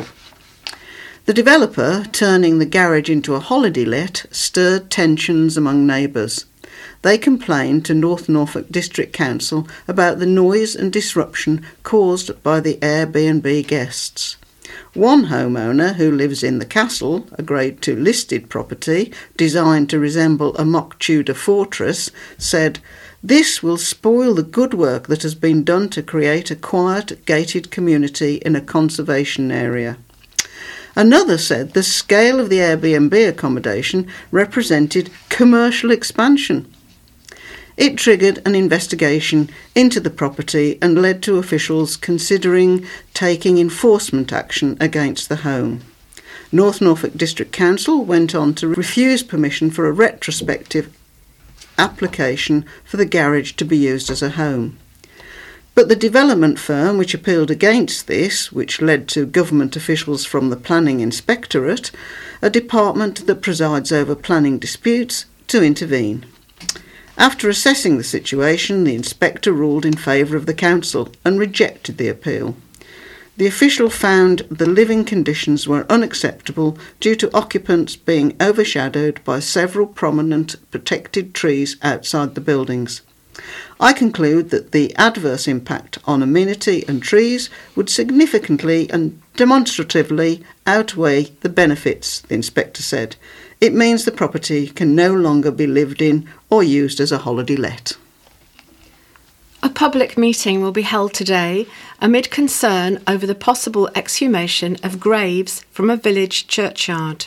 The developer, turning the garage into a holiday let, stirred tensions among neighbours. They complained to North Norfolk District Council about the noise and disruption caused by the Airbnb guests. One homeowner who lives in the castle, a Grade two listed property designed to resemble a mock Tudor fortress, said, "This will spoil the good work that has been done to create a quiet, gated community in a conservation area." Another said the scale of the Airbnb accommodation represented commercial expansion. It triggered an investigation into the property and led to officials considering taking enforcement action against the home. North Norfolk District Council went on to refuse permission for a retrospective application for the garage to be used as a home. But the development firm which appealed against this, which led to government officials from the Planning Inspectorate, a department that presides over planning disputes, to intervene. After assessing the situation, the inspector ruled in favour of the council and rejected the appeal. The official found the living conditions were unacceptable due to occupants being overshadowed by several prominent protected trees outside the buildings. I conclude that the adverse impact on amenity and trees would significantly and demonstratively outweigh the benefits, the inspector said. It means the property can no longer be lived in or used as a holiday let. A public meeting will be held today amid concern over the possible exhumation of graves from a village churchyard.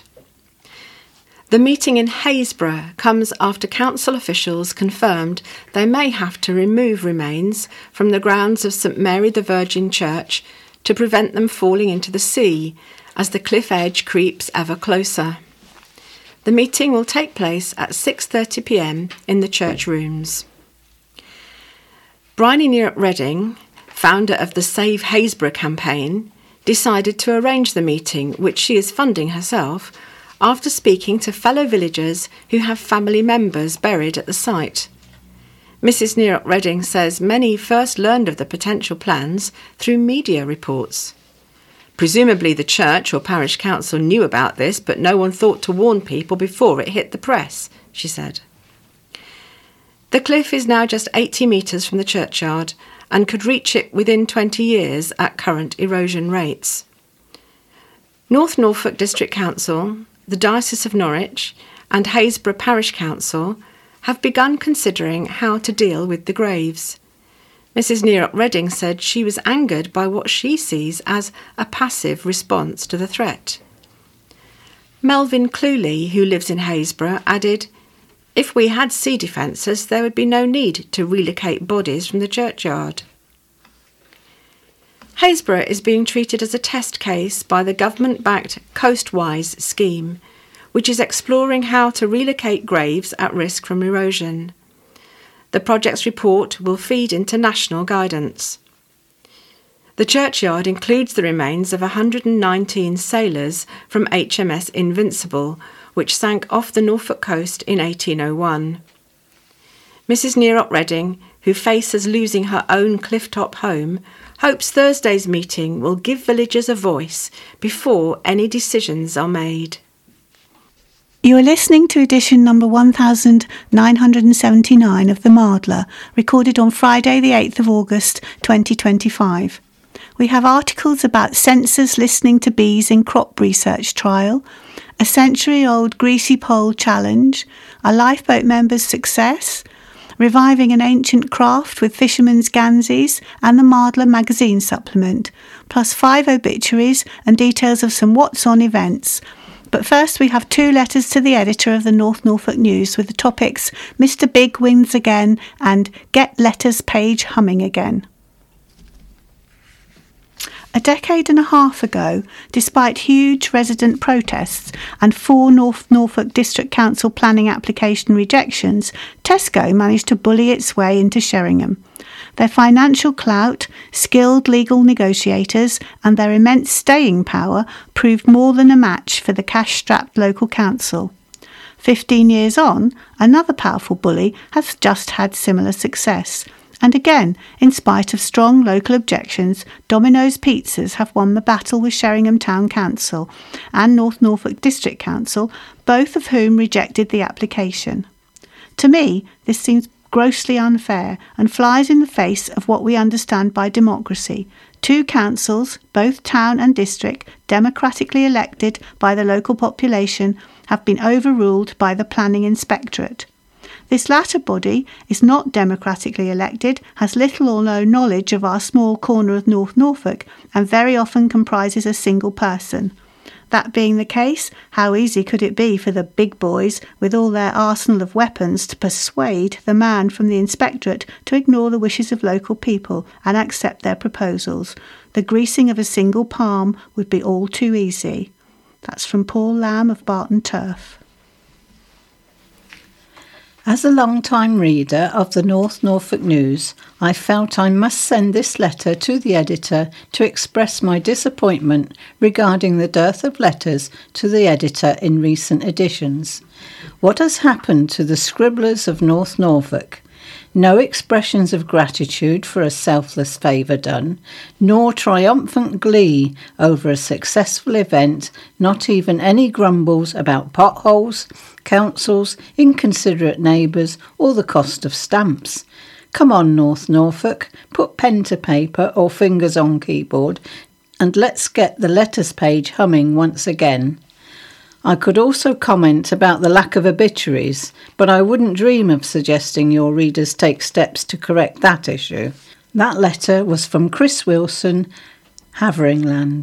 The meeting in Haysborough comes after council officials confirmed they may have to remove remains from the grounds of St Mary the Virgin Church to prevent them falling into the sea as the cliff edge creeps ever closer. The meeting will take place at six thirty p m in the church rooms. Bryony Nearop-Redding, founder of the Save Haysborough campaign, decided to arrange the meeting, which she is funding herself, after speaking to fellow villagers who have family members buried at the site. Missus Nearop-Redding says many first learned of the potential plans through media reports. Presumably the church or parish council knew about this, but no one thought to warn people before it hit the press, she said. The cliff is now just eighty metres from the churchyard and could reach it within twenty years at current erosion rates. North Norfolk District Council, the Diocese of Norwich and Haysborough Parish Council have begun considering how to deal with the graves. Missus Nearock Redding said she was angered by what she sees as a passive response to the threat. Melvin Cluley, who lives in Haysborough, added, "If we had sea defences, there would be no need to relocate bodies from the churchyard." Haysborough is being treated as a test case by the government-backed Coastwise scheme, which is exploring how to relocate graves at risk from erosion. The project's report will feed into national guidance. The churchyard includes the remains of one hundred nineteen sailors from H M S Invincible, which sank off the Norfolk coast in eighteen oh one. Missus Nearock Redding, who faces losing her own clifftop home, hopes Thursday's meeting will give villagers a voice before any decisions are made. You are listening to edition number one thousand nine hundred seventy-nine of The Mardler, recorded on Friday the eighth of August twenty twenty-five. We have articles about sensors listening to bees in crop research trial, a century-old greasy pole challenge, a lifeboat member's success, reviving an ancient craft with fishermen's ganseys, and the Mardler magazine supplement, plus five obituaries and details of some What's On events. But first we have two letters to the editor of the North Norfolk News with the topics Mister Big wins again and Get Letters page humming again. A decade and a half ago, despite huge resident protests and four North Norfolk District Council planning application rejections, Tesco managed to bully its way into Sheringham. Their financial clout, skilled legal negotiators, and their immense staying power proved more than a match for the cash-strapped local council. Fifteen years on, another powerful bully has just had similar success. And again, in spite of strong local objections, Domino's Pizzas have won the battle with Sheringham Town Council and North Norfolk District Council, both of whom rejected the application. To me, this seems grossly unfair and flies in the face of what we understand by democracy. Two councils, both town and district, democratically elected by the local population, have been overruled by the planning inspectorate. This latter body is not democratically elected, has little or no knowledge of our small corner of North Norfolk, and very often comprises a single person. That being the case, how easy could it be for the big boys, with all their arsenal of weapons, to persuade the man from the inspectorate to ignore the wishes of local people and accept their proposals? The greasing of a single palm would be all too easy. That's from Paul Lamb of Barton Turf. As a long-time reader of the North Norfolk News, I felt I must send this letter to the editor to express my disappointment regarding the dearth of letters to the editor in recent editions. What has happened to the scribblers of North Norfolk? No expressions of gratitude for a selfless favour done, nor triumphant glee over a successful event, not even any grumbles about potholes, councils, inconsiderate neighbours, or the cost of stamps. Come on, North Norfolk, put pen to paper or fingers on keyboard, and let's get the letters page humming once again. I could also comment about the lack of obituaries, but I wouldn't dream of suggesting your readers take steps to correct that issue. That letter was from Chris Wilson, Haveringland.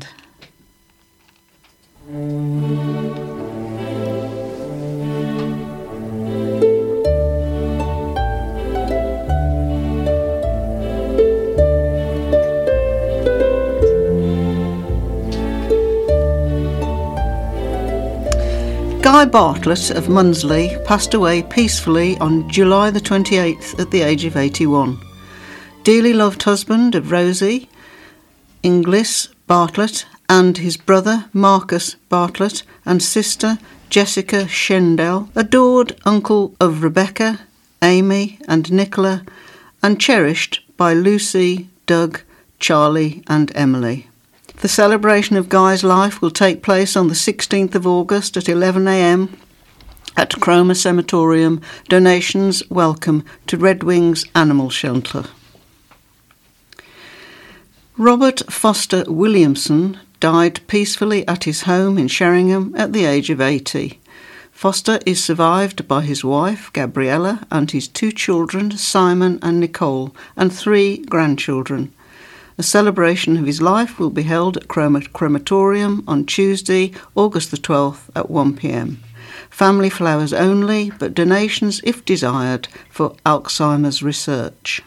Guy Bartlett of Munsley passed away peacefully on July the twenty-eighth at the age of eighty-one. Dearly loved husband of Rosie Inglis Bartlett and his brother Marcus Bartlett and sister Jessica Shendell, adored uncle of Rebecca, Amy and Nicola, and cherished by Lucy, Doug, Charlie and Emily. The celebration of Guy's life will take place on the sixteenth of August at eleven a m at Cromer Sematorium. Donations welcome to Red Wings Animal Shelter. Robert Foster Williamson died peacefully at his home in Sheringham at the age of eighty. Foster is survived by his wife, Gabriella, and his two children, Simon and Nicole, and three grandchildren. A celebration of his life will be held at Croma Crematorium on Tuesday, August the twelfth at one p m. Family flowers only, but donations, if desired, for Alzheimer's research.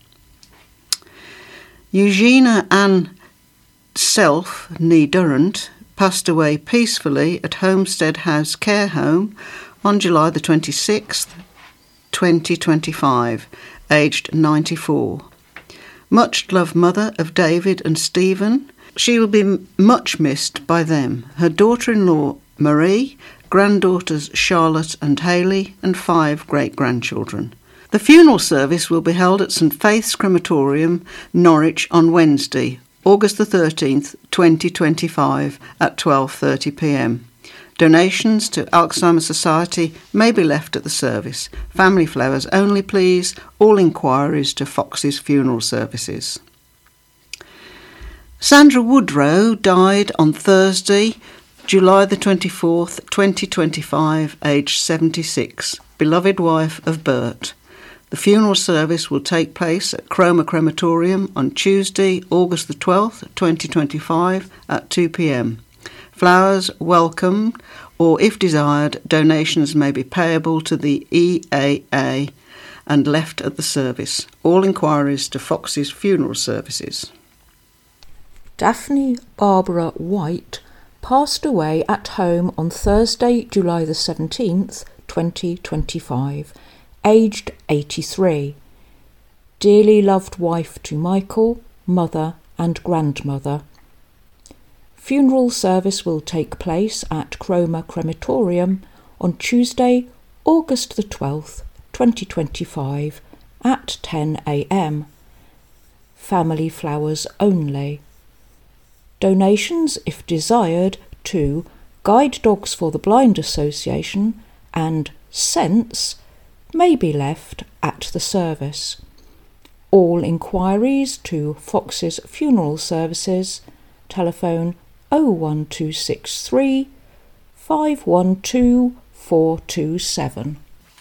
Eugenia Ann Self, née Durrant, passed away peacefully at Homestead House Care Home on July the twenty-sixth, twenty twenty-five, aged ninety-four. Much loved mother of David and Stephen, she will be much missed by them, her daughter-in-law Marie, granddaughters Charlotte and Hayley, and five great-grandchildren. The funeral service will be held at St Faith's Crematorium, Norwich, on Wednesday, August the thirteenth, twenty twenty-five, at twelve thirty p m. Donations to Alzheimer's Society may be left at the service. Family flowers only, please. All inquiries to Fox's Funeral Services. Sandra Woodrow died on Thursday, July the twenty-fourth, twenty twenty-five, aged seventy-six, beloved wife of Bert. The funeral service will take place at Croma Crematorium on Tuesday, August the twelfth, twenty twenty-five, at two p m. Flowers welcome, or if desired, donations may be payable to the E A A and left at the service. All inquiries to Fox's Funeral Services. Daphne Barbara White passed away at home on Thursday, July the seventeenth, twenty twenty-five, aged eighty-three. Dearly loved wife to Michael, mother and grandmother. Funeral service will take place at Croma Crematorium on Tuesday, August the twelfth, twenty twenty-five, at ten a m. Family flowers only. Donations, if desired, to Guide Dogs for the Blind Association and Sense may be left at the service. All inquiries to Fox's Funeral Services, telephone oh one two six three, five one two, four two seven.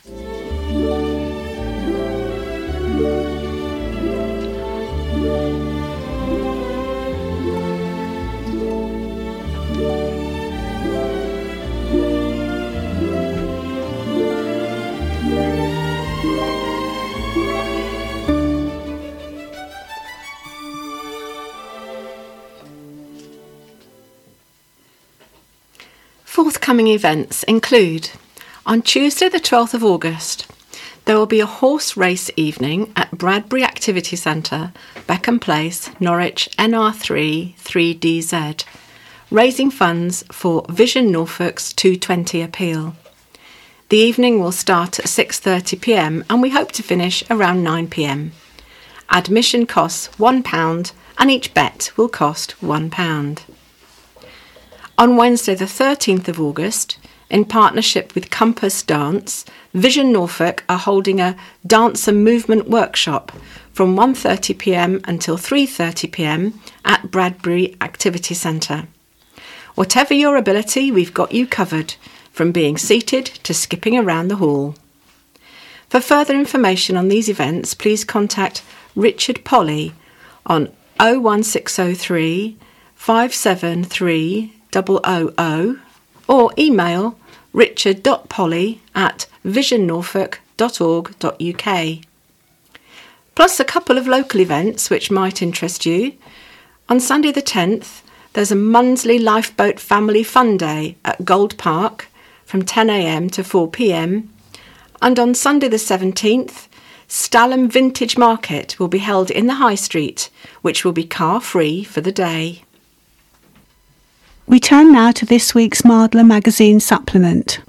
Forthcoming events include, on Tuesday the twelfth of August, there will be a horse race evening at Bradbury Activity Centre, Beckham Place, Norwich, N R three three D Z, raising funds for Vision Norfolk's two twenty appeal. The evening will start at six thirty p m and we hope to finish around nine p m. Admission costs one pound and each bet will cost one pound. On Wednesday the thirteenth of August, in partnership with Compass Dance, Vision Norfolk are holding a dance and movement workshop from one thirty p m until three thirty p m at Bradbury Activity Centre. Whatever your ability, we've got you covered, from being seated to skipping around the hall. For further information on these events, please contact Richard Polly on oh one six oh three, five seven three, zero zero zero or email richard.polly at visionnorfolk dot org dot u k. Plus a couple of local events which might interest you. On Sunday the tenth, there's a Munsley Lifeboat Family Fun Day at Gold Park from ten a m to four p m. And on Sunday the seventeenth, Stalham Vintage Market will be held in the High Street, which will be car-free for the day. We turn now to this week's Mardler magazine supplement.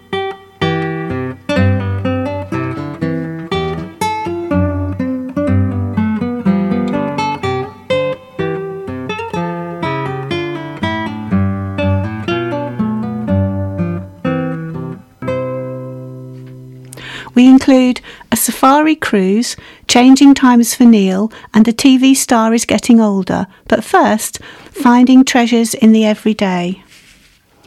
We include a safari cruise, changing times for Neil, and a T V star is getting older. But first, finding treasures in the everyday.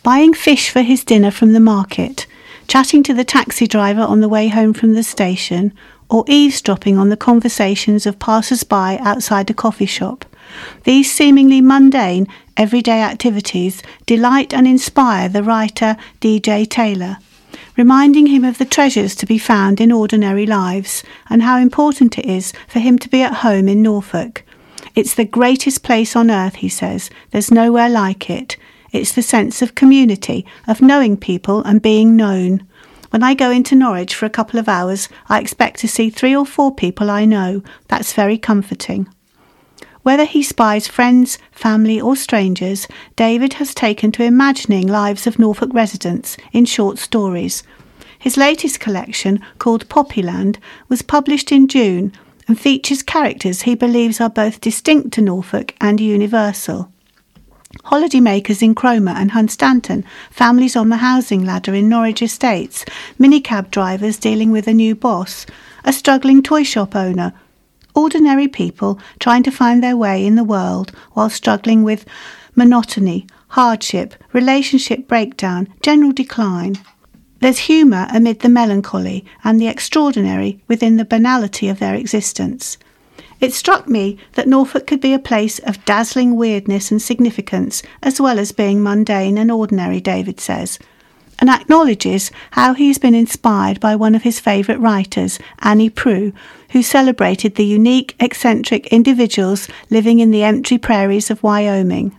buying fish for his dinner from the market, chatting to the taxi driver on the way home from the station, or eavesdropping on the conversations of passers-by outside a coffee shop. These seemingly mundane, everyday activities delight and inspire the writer D J Taylor, reminding him of the treasures to be found in ordinary lives and how important it is for him to be at home in Norfolk. It's the greatest place on earth, he says. There's nowhere like it. It's the sense of community, of knowing people and being known. When I go into Norwich for a couple of hours, I expect to see three or four people I know. That's very comforting. Whether he spies friends, family or strangers, David has taken to imagining lives of Norfolk residents in short stories. His latest collection, called Poppyland, was published in June and features characters he believes are both distinct to Norfolk and universal. Holidaymakers in Cromer and Hunstanton, families on the housing ladder in Norwich estates, minicab drivers dealing with a new boss, a struggling toy shop owner, ordinary people trying to find their way in the world while struggling with monotony, hardship, relationship breakdown, general decline. There's humour amid the melancholy and the extraordinary within the banality of their existence. It struck me that Norfolk could be a place of dazzling weirdness and significance, as well as being mundane and ordinary, David says, and acknowledges how he's been inspired by one of his favourite writers, Annie Proulx, who celebrated the unique, eccentric individuals living in the empty prairies of Wyoming.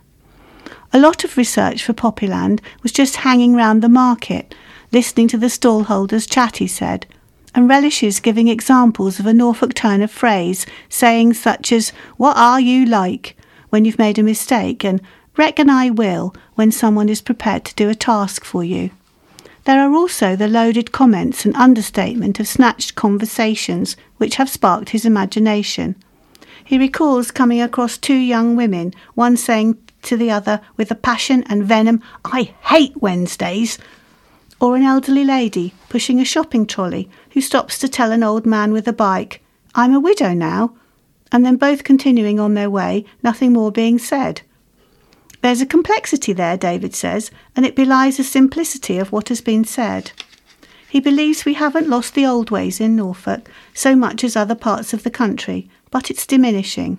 A lot of research for Poppyland was just hanging round the market, listening to the stallholders chat, he said, and relishes giving examples of a Norfolk turn of phrase, sayings such as, "What are you like?" when you've made a mistake, and "Reckon I will" when someone is prepared to do a task for you. There are also the loaded comments and understatement of snatched conversations which have sparked his imagination. He recalls coming across two young women, one saying to the other with a passion and venom, "I hate Wednesdays," or an elderly lady pushing a shopping trolley who stops to tell an old man with a bike, "I'm a widow now," and then both continuing on their way, nothing more being said. There's a complexity there, David says, and it belies the simplicity of what has been said. He believes we haven't lost the old ways in Norfolk so much as other parts of the country, but it's diminishing.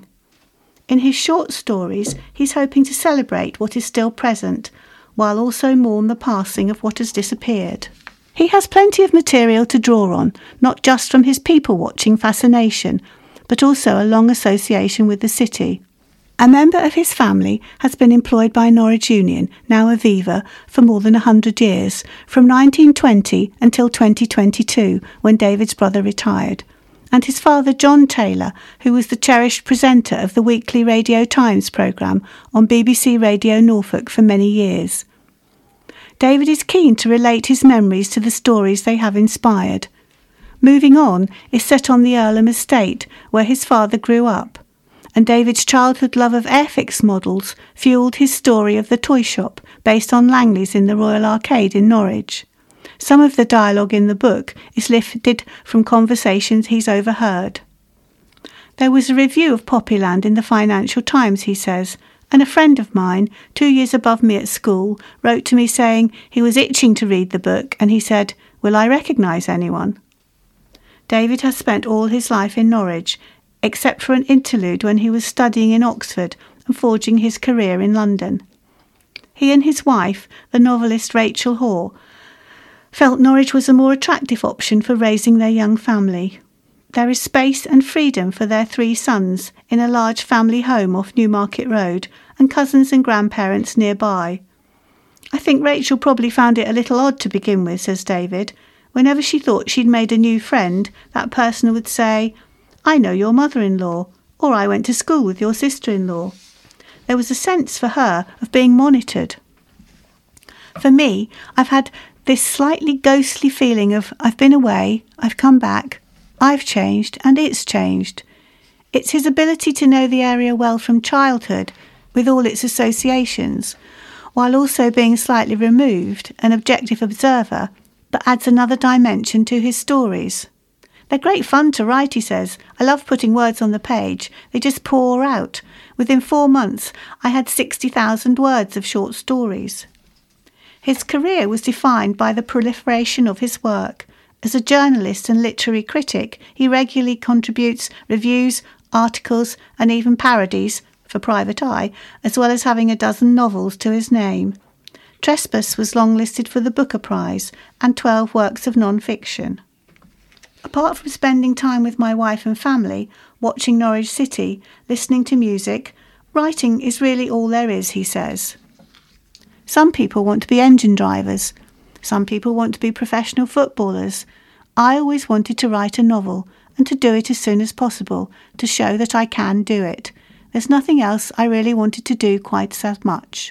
In his short stories, he's hoping to celebrate what is still present, while also mourn the passing of what has disappeared. He has plenty of material to draw on, not just from his people-watching fascination, but also a long association with the city. A member of his family has been employed by Norwich Union, now Aviva, for more than a hundred years, from nineteen twenty until twenty twenty-two, when David's brother retired, and his father John Taylor, who was the cherished presenter of the weekly Radio Times programme on B B C Radio Norfolk for many years. David is keen to relate his memories to the stories they have inspired. Moving On is set on the Earlham estate, where his father grew up, and David's childhood love of Airfix models fuelled his story of the toy shop, based on Langley's in the Royal Arcade in Norwich. Some of the dialogue in the book is lifted from conversations he's overheard. There was a review of Poppyland in the Financial Times, he says, and a friend of mine, two years above me at school, wrote to me saying he was itching to read the book, and he said, "Will I recognise anyone?" David has spent all his life in Norwich, except for an interlude when he was studying in Oxford and forging his career in London. He and his wife, the novelist Rachel Hoare, felt Norwich was a more attractive option for raising their young family. There is space and freedom for their three sons in a large family home off Newmarket Road, and cousins and grandparents nearby. "I think Rachel probably found it a little odd to begin with," says David. "Whenever she thought she'd made a new friend, that person would say, 'I know your mother-in-law,' or 'I went to school with your sister-in-law.' There was a sense for her of being monitored. For me, I've had this slightly ghostly feeling of I've been away, I've come back, I've changed, and it's changed. It's his ability to know the area well from childhood, with all its associations, while also being slightly removed, an objective observer, but adds another dimension to his stories. They're great fun to write, he says. I love putting words on the page. They just pour out. Within four months, I had sixty thousand words of short stories. His career was defined by the proliferation of his work. As a journalist and literary critic, he regularly contributes reviews, articles, and even parodies for Private Eye, as well as having a dozen novels to his name. Trespass was longlisted for the Booker Prize and twelve works of non-fiction. Apart from spending time with my wife and family, watching Norwich City, listening to music, writing is really all there is, he says. Some people want to be engine drivers. Some people want to be professional footballers. I always wanted to write a novel and to do it as soon as possible, to show that I can do it. There's nothing else I really wanted to do quite so much.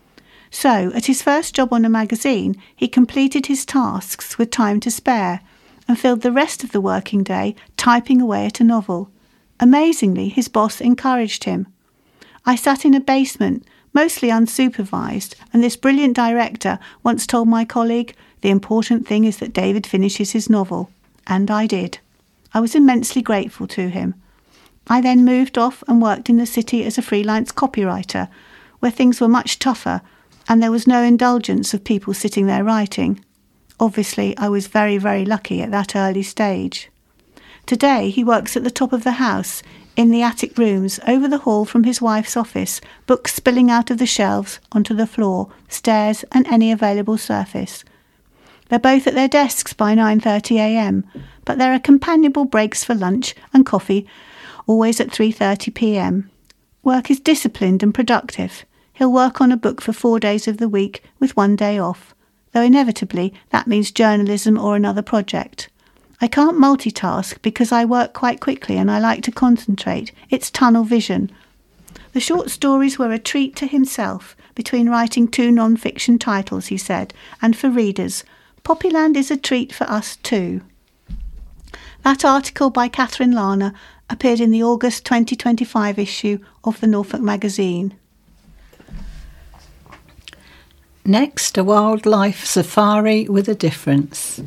So, at his first job on a magazine, he completed his tasks with time to spare and filled the rest of the working day typing away at a novel. Amazingly, his boss encouraged him. I sat in a basement, mostly unsupervised, and this brilliant director once told my colleague, "The important thing is that David finishes his novel." And I did. I was immensely grateful to him. I then moved off and worked in the city as a freelance copywriter, where things were much tougher and there was no indulgence of people sitting there writing. Obviously, I was very, very lucky at that early stage. Today, he works at the top of the house, in the attic rooms, over the hall from his wife's office, books spilling out of the shelves onto the floor, stairs and any available surface. They're both at their desks by nine thirty a m, but there are companionable breaks for lunch and coffee, always at three thirty p m. Work is disciplined and productive. He'll work on a book for four days of the week with one day off, though inevitably that means journalism or another project. I can't multitask because I work quite quickly and I like to concentrate. It's tunnel vision. The short stories were a treat to himself between writing two non-fiction titles, he said, and for readers. Poppyland is a treat for us too. That article by Catherine Lana appeared in the August twenty twenty-five issue of the Norfolk magazine. Next, a wildlife safari with a difference.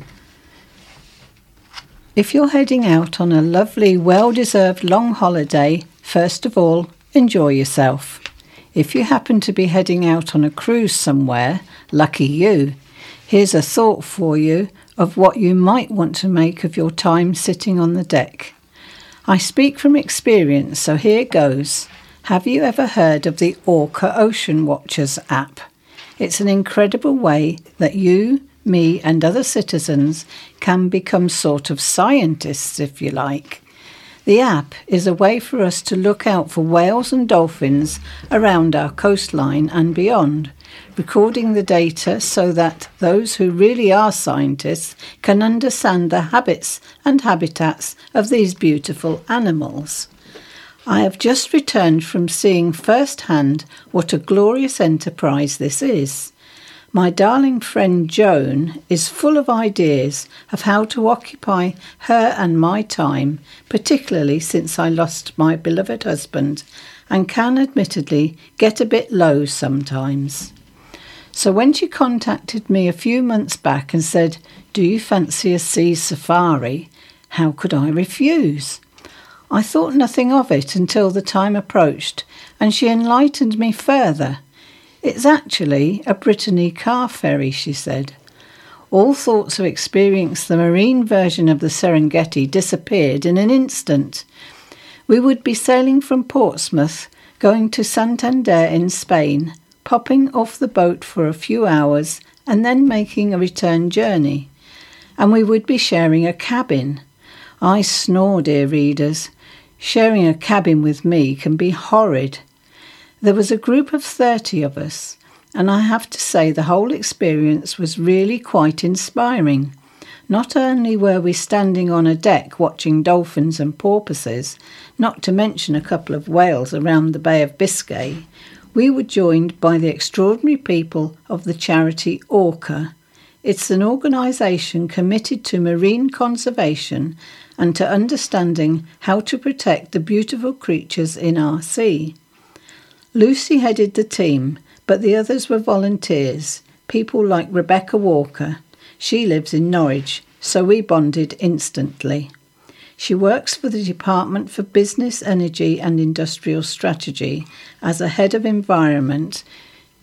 If you're heading out on a lovely, well-deserved long holiday, first of all, enjoy yourself. If you happen to be heading out on a cruise somewhere, lucky you, here's a thought for you of what you might want to make of your time sitting on the deck. I speak from experience, so here goes. Have you ever heard of the Orca Ocean Watchers app? It's an incredible way that you, me and other citizens can become sort of scientists, if you like. The app is a way for us to look out for whales and dolphins around our coastline and beyond, recording the data so that those who really are scientists can understand the habits and habitats of these beautiful animals. I have just returned from seeing firsthand what a glorious enterprise this is. My darling friend Joan is full of ideas of how to occupy her and my time, particularly since I lost my beloved husband, and can admittedly get a bit low sometimes. So when she contacted me a few months back and said, "Do you fancy a sea safari?" how could I refuse? I thought nothing of it until the time approached, and she enlightened me further. It's actually a Brittany car ferry, she said. All thoughts of experiencing the marine version of the Serengeti disappeared in an instant. We would be sailing from Portsmouth, going to Santander in Spain, popping off the boat for a few hours and then making a return journey. And we would be sharing a cabin. I snore, dear readers. Sharing a cabin with me can be horrid. There was a group of thirty of us, and I have to say the whole experience was really quite inspiring. Not only were we standing on a deck watching dolphins and porpoises, not to mention a couple of whales around the Bay of Biscay, we were joined by the extraordinary people of the charity Orca. It's an organisation committed to marine conservation and to understanding how to protect the beautiful creatures in our sea. Lucy headed the team, but the others were volunteers, people like Rebecca Walker. She lives in Norwich, so we bonded instantly. She works for the Department for Business, Energy and Industrial Strategy as a head of environment,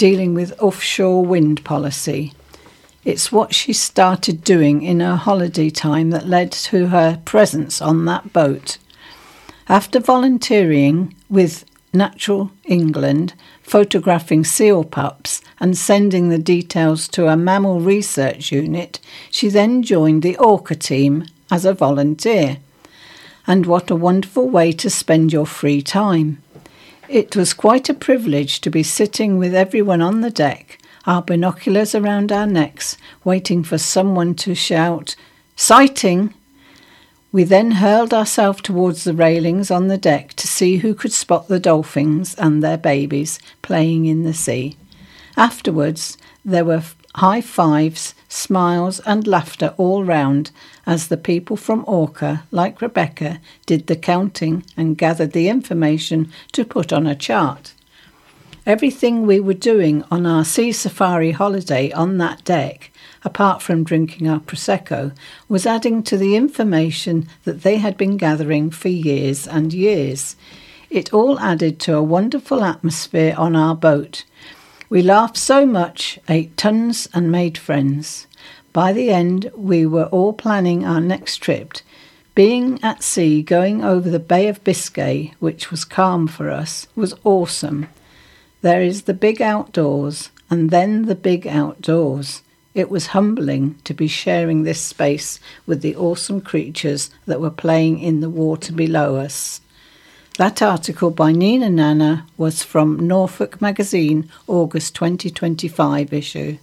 dealing with offshore wind policy. It's what she started doing in her holiday time that led to her presence on that boat. After volunteering with Natural England, photographing seal pups and sending the details to a mammal research unit, she then joined the Orca team as a volunteer. And what a wonderful way to spend your free time. It was quite a privilege to be sitting with everyone on the deck, our binoculars around our necks, waiting for someone to shout, "Sighting!" We then hurled ourselves towards the railings on the deck to see who could spot the dolphins and their babies playing in the sea. Afterwards, there were high fives, smiles and laughter all round as the people from Orca, like Rebecca, did the counting and gathered the information to put on a chart. Everything we were doing on our sea safari holiday on that deck, apart from drinking our Prosecco, was adding to the information that they had been gathering for years and years. It all added to a wonderful atmosphere on our boat. We laughed so much, ate tons and made friends. By the end, we were all planning our next trip. Being at sea, going over the Bay of Biscay, which was calm for us, was awesome. There is the big outdoors, and then the big outdoors. It was humbling to be sharing this space with the awesome creatures that were playing in the water below us. That article by Nina Nana was from Norfolk Magazine, August twenty twenty-five issue.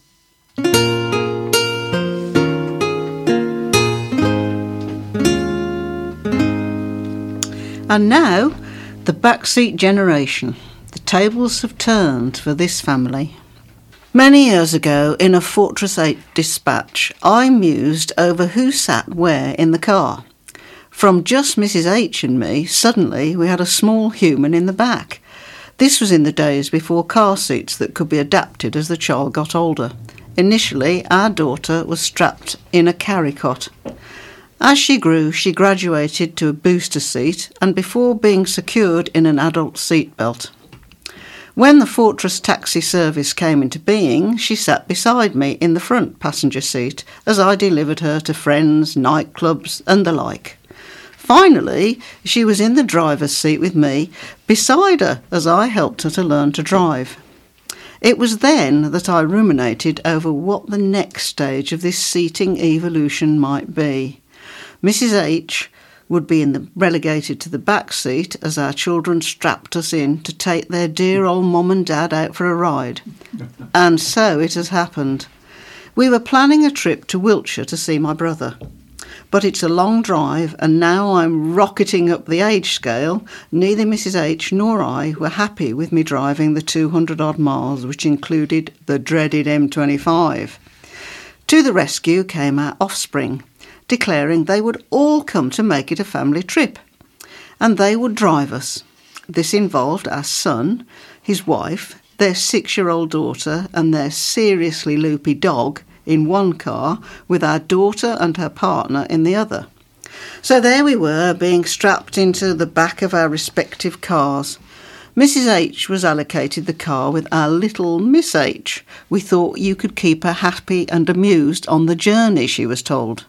And now, the backseat generation. The tables have turned for this family. Many years ago, in a Fortress eight dispatch, I mused over who sat where in the car. From just Missus H and me, suddenly we had a small human in the back. This was in the days before car seats that could be adapted as the child got older. Initially, our daughter was strapped in a carry cot. As she grew, she graduated to a booster seat and before being secured in an adult seat belt. When the Fortress taxi service came into being, she sat beside me in the front passenger seat as I delivered her to friends, nightclubs and the like. Finally, she was in the driver's seat with me, beside her as I helped her to learn to drive. It was then that I ruminated over what the next stage of this seating evolution might be. Missus H would be in the, relegated to the back seat as our children strapped us in to take their dear old mum and dad out for a ride. And so it has happened. We were planning a trip to Wiltshire to see my brother. But it's a long drive, and now I'm rocketing up the age scale. Neither Missus H nor I were happy with me driving the two hundred odd miles, which included the dreaded M twenty-five. To the rescue came our offspring, declaring they would all come to make it a family trip, and they would drive us. This involved our son, his wife, their six-year-old daughter, and their seriously loopy dog in one car, with our daughter and her partner in the other. So there we were, being strapped into the back of our respective cars. Missus H was allocated the car with our little Miss H. We thought you could keep her happy and amused on the journey, she was told.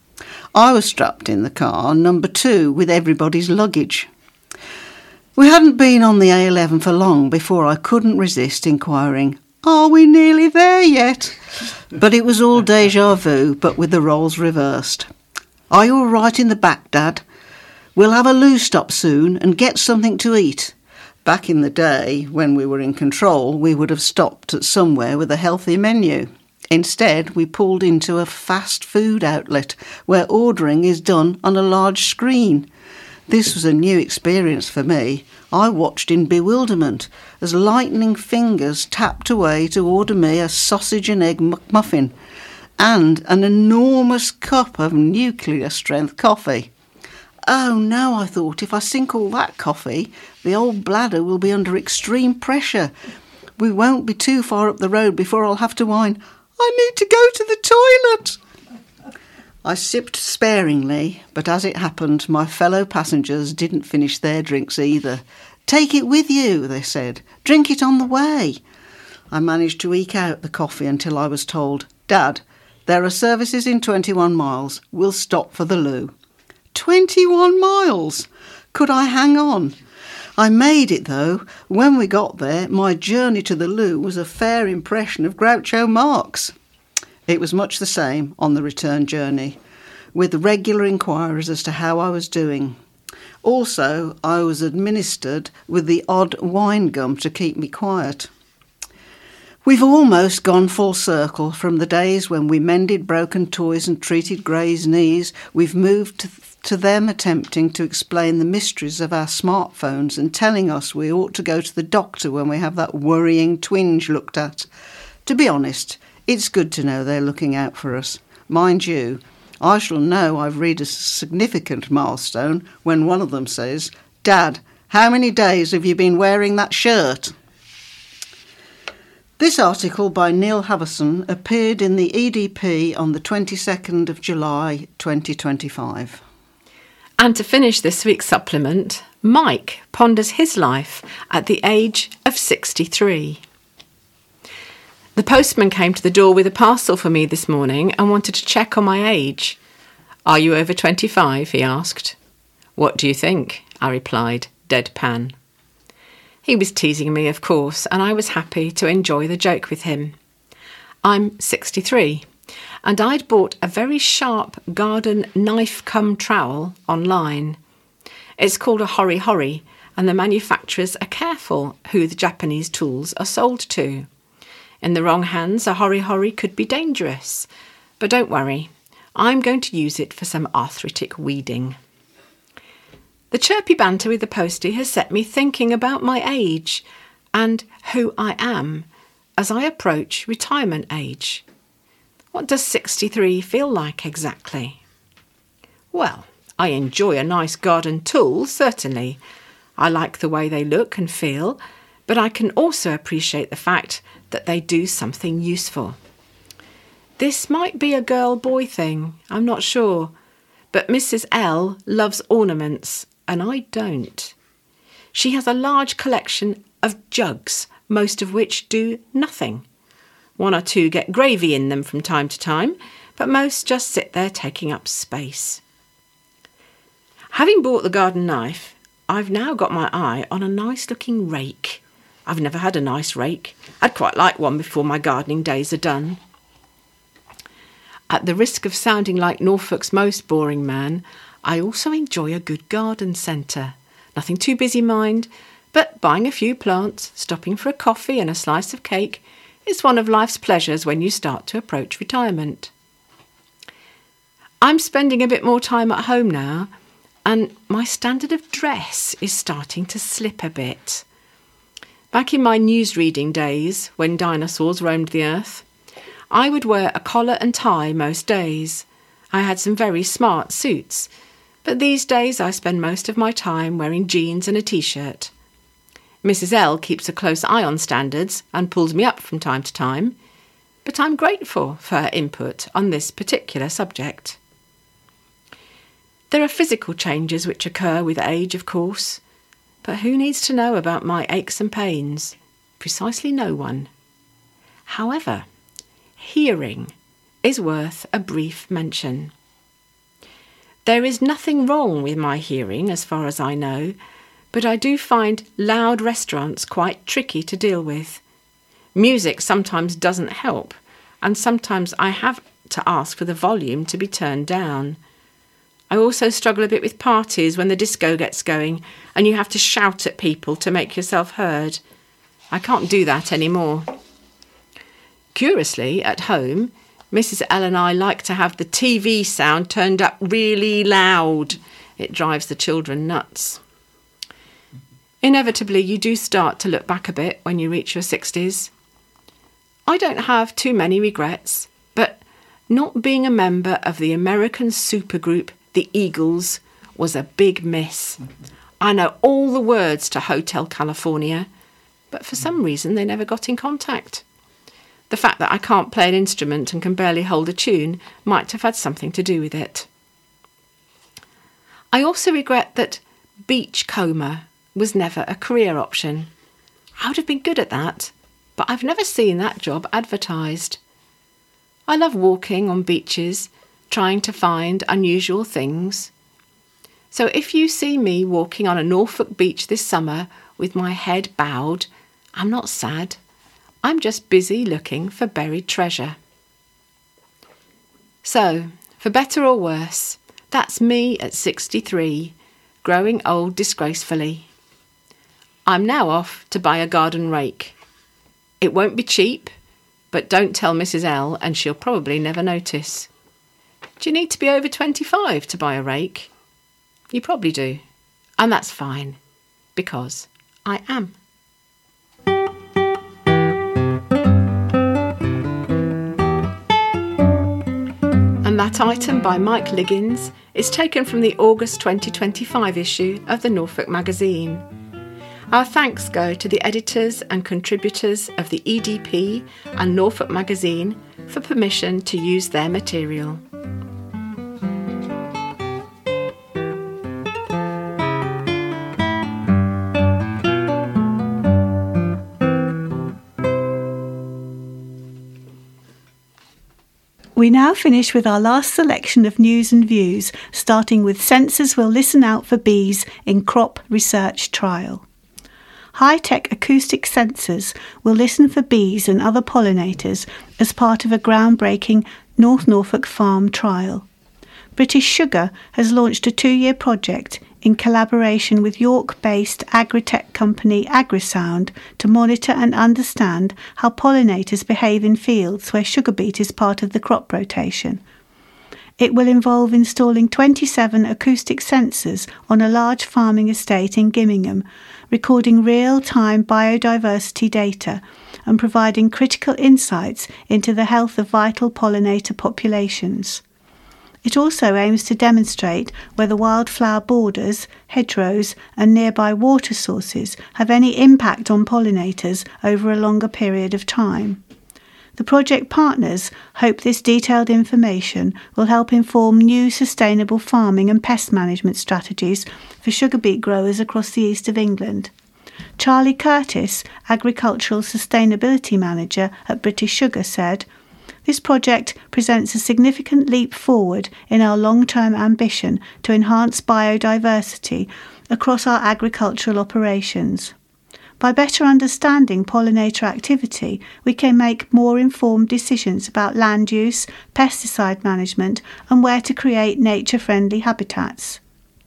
I was strapped in the car, number two, with everybody's luggage. We hadn't been on the A eleven for long before I couldn't resist inquiring, "Are we nearly there yet?" But it was all déjà vu, but with the roles reversed. "Are you all right in the back, Dad? We'll have a loo stop soon and get something to eat." Back in the day, when we were in control, we would have stopped at somewhere with a healthy menu. Instead, we pulled into a fast food outlet where ordering is done on a large screen. This was a new experience for me. I watched in bewilderment as lightning fingers tapped away to order me a sausage and egg McMuffin and an enormous cup of nuclear-strength coffee. Oh no, I thought, if I sink all that coffee, the old bladder will be under extreme pressure. We won't be too far up the road before I'll have to whine, "I need to go to the toilet." I sipped sparingly, but as it happened, my fellow passengers didn't finish their drinks either. "Take it with you," they said. "Drink it on the way." I managed to eke out the coffee until I was told, "Dad, there are services in twenty-one miles. We'll stop for the loo." twenty-one miles! Could I hang on? I made it, though. When we got there, my journey to the loo was a fair impression of Groucho Marx. It was much the same on the return journey, with regular inquiries as to how I was doing. Also, I was administered with the odd wine gum to keep me quiet. We've almost gone full circle from the days when we mended broken toys and treated Gray's knees. We've moved to, to them attempting to explain the mysteries of our smartphones and telling us we ought to go to the doctor when we have that worrying twinge looked at. To be honest, it's good to know they're looking out for us. Mind you, I shall know I've reached a significant milestone when one of them says, "Dad, how many days have you been wearing that shirt?" This article by Neil Havison appeared in the E D P on the twenty-second of July twenty twenty-five. And to finish this week's supplement, Mike ponders his life at the age of sixty-three. The postman came to the door with a parcel for me this morning and wanted to check on my age. "Are you over twenty-five?" he asked. "What do you think?" I replied, deadpan. He was teasing me, of course, and I was happy to enjoy the joke with him. I'm sixty-three, and I'd bought a very sharp garden knife-cum trowel online. It's called a hori hori, and the manufacturers are careful who the Japanese tools are sold to. In the wrong hands, a hori hori could be dangerous. But don't worry, I'm going to use it for some arthritic weeding. The chirpy banter with the postie has set me thinking about my age and who I am as I approach retirement age. What does sixty-three feel like exactly? Well, I enjoy a nice garden tool, certainly. I like the way they look and feel, but I can also appreciate the fact that they do something useful. This might be a girl-boy thing, I'm not sure, but Missus L loves ornaments and I don't. She has a large collection of jugs, most of which do nothing. One or two get gravy in them from time to time, but most just sit there taking up space. Having bought the garden knife, I've now got my eye on a nice-looking rake. I've never had a nice rake. I'd quite like one before my gardening days are done. At the risk of sounding like Norfolk's most boring man, I also enjoy a good garden centre. Nothing too busy, mind, but buying a few plants, stopping for a coffee and a slice of cake is one of life's pleasures when you start to approach retirement. I'm spending a bit more time at home now, and my standard of dress is starting to slip a bit. Back in my newsreading days, when dinosaurs roamed the earth, I would wear a collar and tie most days. I had some very smart suits, but these days I spend most of my time wearing jeans and a t-shirt. Missus L keeps a close eye on standards and pulls me up from time to time, but I'm grateful for her input on this particular subject. There are physical changes which occur with age, of course, but who needs to know about my aches and pains? Precisely no one. However, hearing is worth a brief mention. There is nothing wrong with my hearing as far as I know, but I do find loud restaurants quite tricky to deal with. Music sometimes doesn't help, and sometimes I have to ask for the volume to be turned down. I also struggle a bit with parties when the disco gets going and you have to shout at people to make yourself heard. I can't do that anymore. Curiously, at home, Missus L and I like to have the T V sound turned up really loud. It drives the children nuts. Inevitably, you do start to look back a bit when you reach your sixties. I don't have too many regrets, but not being a member of the American supergroup The Eagles was a big miss. I know all the words to Hotel California, but for some reason they never got in contact. The fact that I can't play an instrument and can barely hold a tune might have had something to do with it. I also regret that beachcomber was never a career option. I would have been good at that, but I've never seen that job advertised. I love walking on beaches, trying to find unusual things. So if you see me walking on a Norfolk beach this summer with my head bowed, I'm not sad. I'm just busy looking for buried treasure. So, for better or worse, that's me at sixty-three, growing old disgracefully. I'm now off to buy a garden rake. It won't be cheap, but don't tell Missus L and she'll probably never notice. Do you need to be over twenty-five to buy a rake? You probably do, and that's fine, because I am. And that item by Mike Liggins is taken from the August twenty twenty-five issue of the Norfolk magazine. Our thanks go to the editors and contributors of the E D P and Norfolk magazine for permission to use their material. We now finish with our last selection of news and views, starting with Sensors will listen out for bees in crop research trial. High-tech acoustic sensors will listen for bees and other pollinators as part of a groundbreaking North Norfolk farm trial. British Sugar has launched a two-year project in collaboration with York-based agri-tech company AgriSound to monitor and understand how pollinators behave in fields where sugar beet is part of the crop rotation. It will involve installing twenty-seven acoustic sensors on a large farming estate in Gimmingham, recording real-time biodiversity data and providing critical insights into the health of vital pollinator populations. It also aims to demonstrate whether wildflower borders, hedgerows and nearby water sources have any impact on pollinators over a longer period of time. The project partners hope this detailed information will help inform new sustainable farming and pest management strategies for sugar beet growers across the east of England. Charlie Curtis, Agricultural Sustainability Manager at British Sugar, said, "This project presents a significant leap forward in our long-term ambition to enhance biodiversity across our agricultural operations. By better understanding pollinator activity, we can make more informed decisions about land use, pesticide management, and where to create nature-friendly habitats.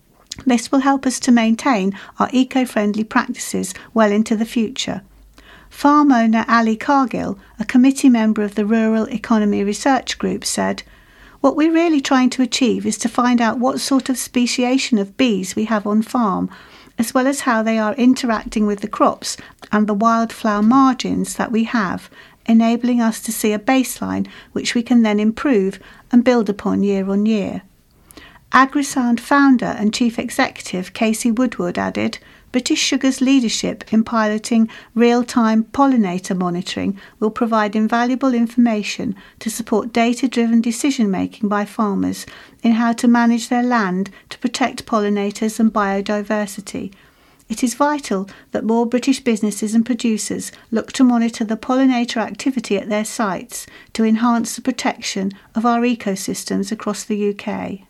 This will help us to maintain our eco-friendly practices well into the future." Farm owner Ali Cargill, a committee member of the Rural Economy Research Group, said, "What we're really trying to achieve is to find out what sort of speciation of bees we have on farm, as well as how they are interacting with the crops and the wildflower margins that we have, enabling us to see a baseline which we can then improve and build upon year on year." AgriSound founder and chief executive Casey Woodward added, "British Sugar's leadership in piloting real-time pollinator monitoring will provide invaluable information to support data-driven decision-making by farmers in how to manage their land to protect pollinators and biodiversity. It is vital that more British businesses and producers look to monitor the pollinator activity at their sites to enhance the protection of our ecosystems across the U K."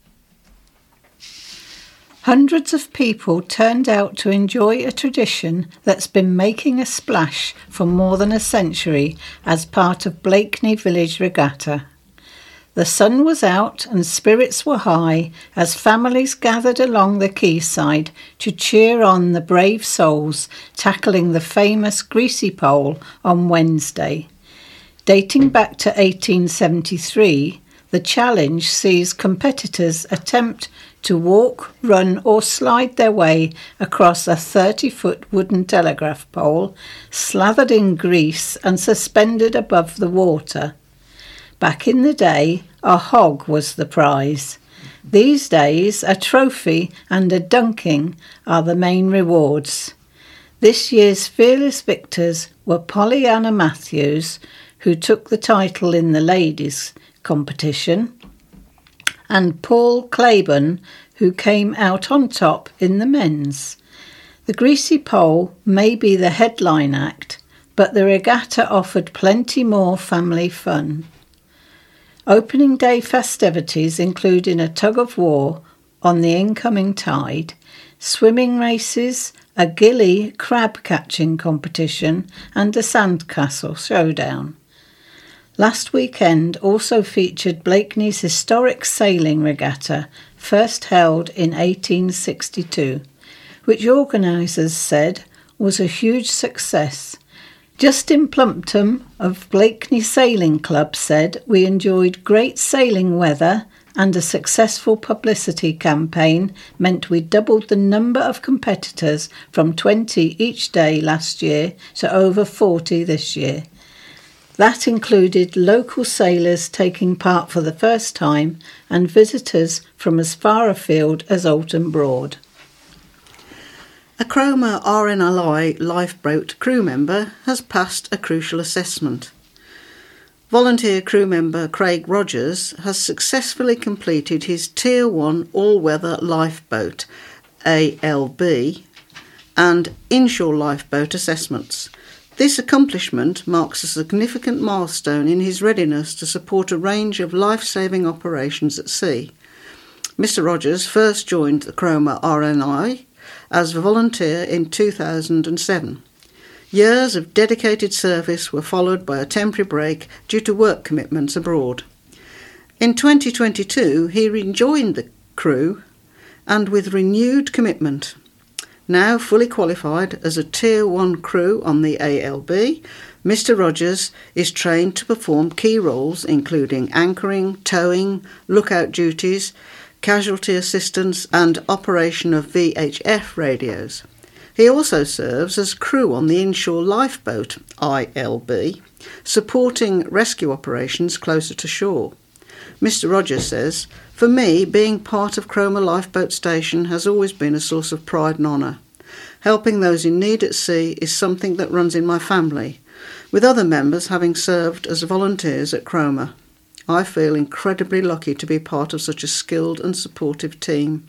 Hundreds of people turned out to enjoy a tradition that's been making a splash for more than a century as part of Blakeney Village Regatta. The sun was out and spirits were high as families gathered along the quayside to cheer on the brave souls tackling the famous Greasy Pole on Wednesday. Dating back to eighteen seventy-three, the challenge sees competitors attempt to walk, run or slide their way across a thirty-foot wooden telegraph pole, slathered in grease and suspended above the water. Back in the day, a hog was the prize. These days, a trophy and a dunking are the main rewards. This year's fearless victors were Pollyanna Matthews, who took the title in the ladies' competition, and Paul Claiborne, who came out on top in the men's. The Greasy Pole may be the headline act, but the regatta offered plenty more family fun. Opening day festivities included a tug-of-war on the incoming tide, swimming races, a gilly crab-catching competition and a sandcastle showdown. Last weekend also featured Blakeney's historic sailing regatta, first held in eighteen sixty-two, which organisers said was a huge success. Justin Plumpton of Blakeney Sailing Club said, "We enjoyed great sailing weather and a successful publicity campaign meant we doubled the number of competitors from twenty each day last year to over forty this year. That included local sailors taking part for the first time and visitors from as far afield as Alton Broad." A Cromer R N L I lifeboat crew member has passed a crucial assessment. Volunteer crew member Craig Rogers has successfully completed his Tier one All-Weather Lifeboat, A L B, and Inshore Lifeboat assessments. This accomplishment marks a significant milestone in his readiness to support a range of life-saving operations at sea. Mister Rogers first joined the Cromer R N L I as a volunteer in two thousand seven. Years of dedicated service were followed by a temporary break due to work commitments abroad. In twenty twenty-two, he rejoined the crew and with renewed commitment. Now fully qualified as a Tier one crew on the A L B, Mister Rogers is trained to perform key roles including anchoring, towing, lookout duties, casualty assistance and operation of V H F radios. He also serves as crew on the Inshore Lifeboat, I L B, supporting rescue operations closer to shore. Mister Rogers says, "For me, being part of Cromer Lifeboat Station has always been a source of pride and honour. Helping those in need at sea is something that runs in my family, with other members having served as volunteers at Cromer. I feel incredibly lucky to be part of such a skilled and supportive team.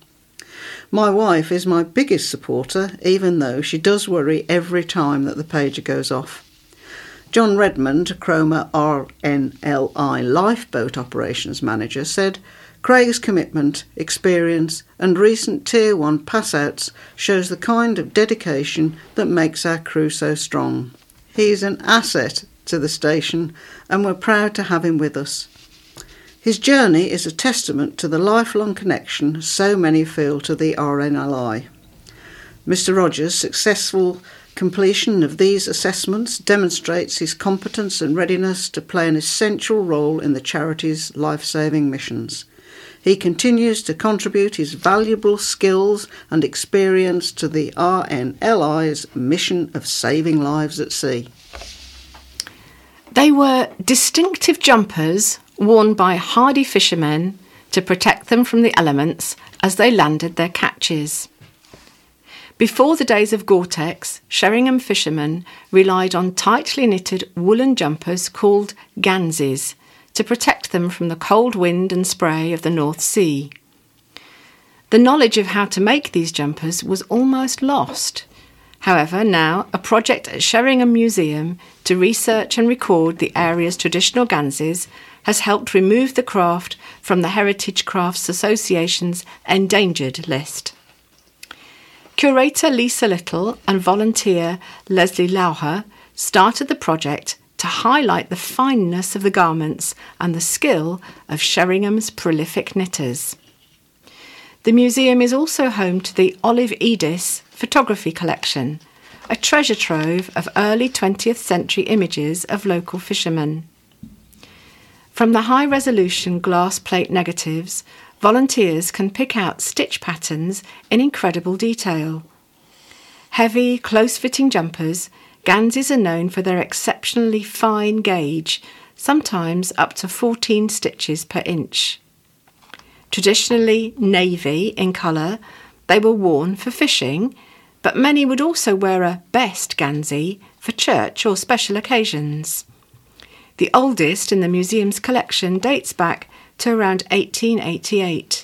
My wife is my biggest supporter, even though she does worry every time that the pager goes off." John Redmond, Cromer R N L I Lifeboat Operations Manager, said, "Craig's commitment, experience and recent Tier one pass-outs shows the kind of dedication that makes our crew so strong. He's an asset to the station and we're proud to have him with us. His journey is a testament to the lifelong connection so many feel to the R N L I. Mister Rogers' successful completion of these assessments demonstrates his competence and readiness to play an essential role in the charity's life-saving missions. He continues to contribute his valuable skills and experience to the R N L I's mission of saving lives at sea." They were distinctive jumpers worn by hardy fishermen to protect them from the elements as they landed their catches. Before the days of Gore-Tex, Sheringham fishermen relied on tightly knitted woolen jumpers called ganses to protect them from the cold wind and spray of the North Sea. The knowledge of how to make these jumpers was almost lost. However, now a project at Sheringham Museum to research and record the area's traditional ganses has helped remove the craft from the Heritage Crafts Association's endangered list. Curator Lisa Little and volunteer Leslie Lauher started the project to highlight the fineness of the garments and the skill of Sheringham's prolific knitters. The museum is also home to the Olive Edis photography collection, a treasure trove of early twentieth century images of local fishermen. From the high-resolution glass plate negatives, volunteers can pick out stitch patterns in incredible detail. Heavy, close-fitting jumpers, ganses are known for their exceptionally fine gauge, sometimes up to fourteen stitches per inch. Traditionally navy in colour, they were worn for fishing, but many would also wear a best gansie for church or special occasions. The oldest in the museum's collection dates back to around eighteen eighty-eight.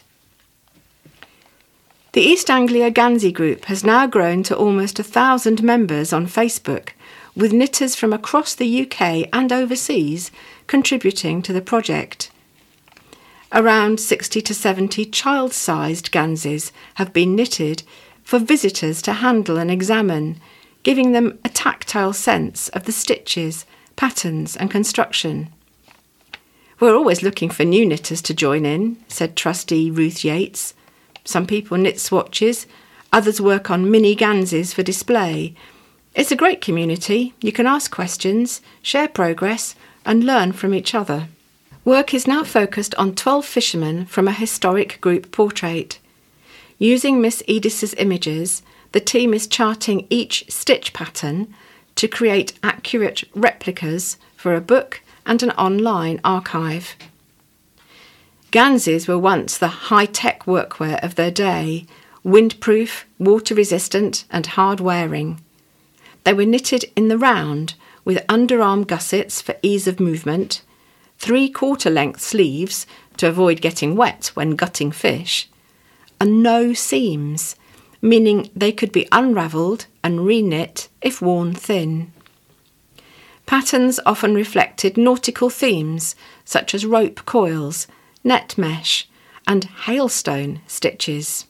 The East Anglia Gansie Group has now grown to almost a thousand members on Facebook, with knitters from across the U K and overseas contributing to the project. Around sixty to seventy child-sized ganzes have been knitted for visitors to handle and examine, giving them a tactile sense of the stitches, patterns and construction. "We're always looking for new knitters to join in," said trustee Ruth Yates. "Some people knit swatches, others work on mini ganzes for display. It's a great community. You can ask questions, share progress and learn from each other." Work is now focused on twelve fishermen from a historic group portrait. Using Miss Edis's images, the team is charting each stitch pattern to create accurate replicas for a book and an online archive. Ganzes were once the high-tech workwear of their day, windproof, water-resistant and hard-wearing. They were knitted in the round with underarm gussets for ease of movement, three-quarter length sleeves to avoid getting wet when gutting fish, and no seams, meaning they could be unravelled and reknit if worn thin. Patterns often reflected nautical themes such as rope coils, net mesh and hailstone stitches.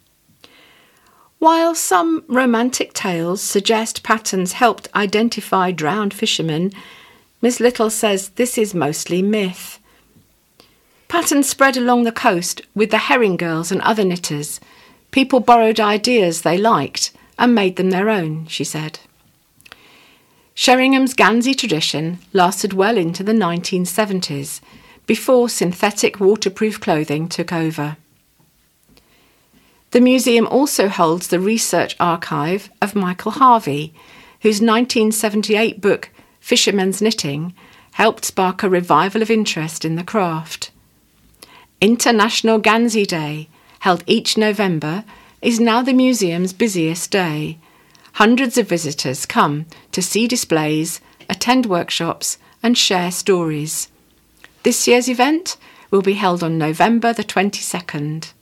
While some romantic tales suggest patterns helped identify drowned fishermen, Miss Little says this is mostly myth. Patterns spread along the coast with the herring girls and other knitters. People borrowed ideas they liked and made them their own, she said. Sheringham's Gansey tradition lasted well into the nineteen seventies, before synthetic waterproof clothing took over. The museum also holds the research archive of Michael Harvey, whose nineteen seventy-eight book Fisherman's Knitting helped spark a revival of interest in the craft. International Gansey Day, held each November, is now the museum's busiest day. Hundreds of visitors come to see displays, attend workshops and share stories. This year's event will be held on November the twenty-second.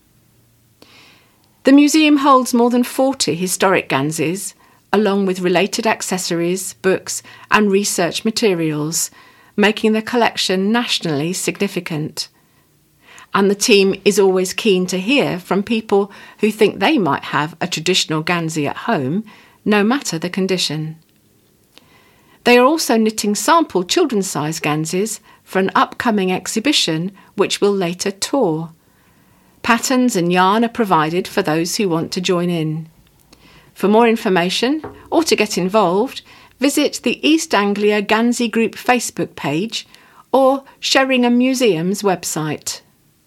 The museum holds more than forty historic ganzes, along with related accessories, books and research materials, making the collection nationally significant. And the team is always keen to hear from people who think they might have a traditional gansey at home, no matter the condition. They are also knitting sample children's-sized ganzes for an upcoming exhibition which will later tour. Patterns and yarn are provided for those who want to join in. For more information or to get involved, visit the East Anglia Gansey Group Facebook page or Sheringham Museum's website.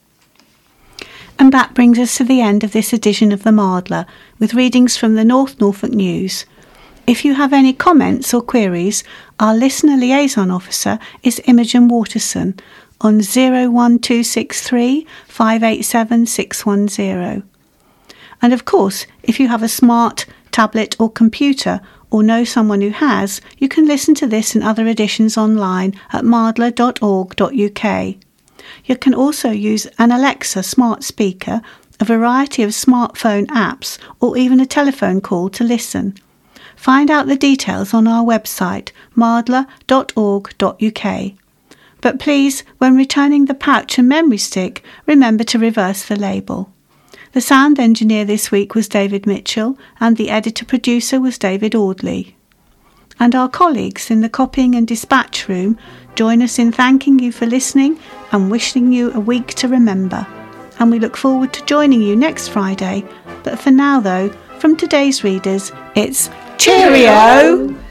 And that brings us to the end of this edition of the Mardler, with readings from the North Norfolk News. If you have any comments or queries, our listener liaison officer is Imogen Waterson on zero one two six three five eight seven six one zero. And of course, if you have a smart tablet or computer or know someone who has, you can listen to this and other editions online at mardler dot org dot U K. You can also use an Alexa smart speaker, a variety of smartphone apps, or even a telephone call to listen. Find out the details on our website, mardler dot org dot U K. But please, when returning the pouch and memory stick, remember to reverse the label. The sound engineer this week was David Mitchell, and the editor-producer was David Audley. And our colleagues in the copying and dispatch room join us in thanking you for listening and wishing you a week to remember. And we look forward to joining you next Friday. But for now, though, from today's readers, it's Cheerio!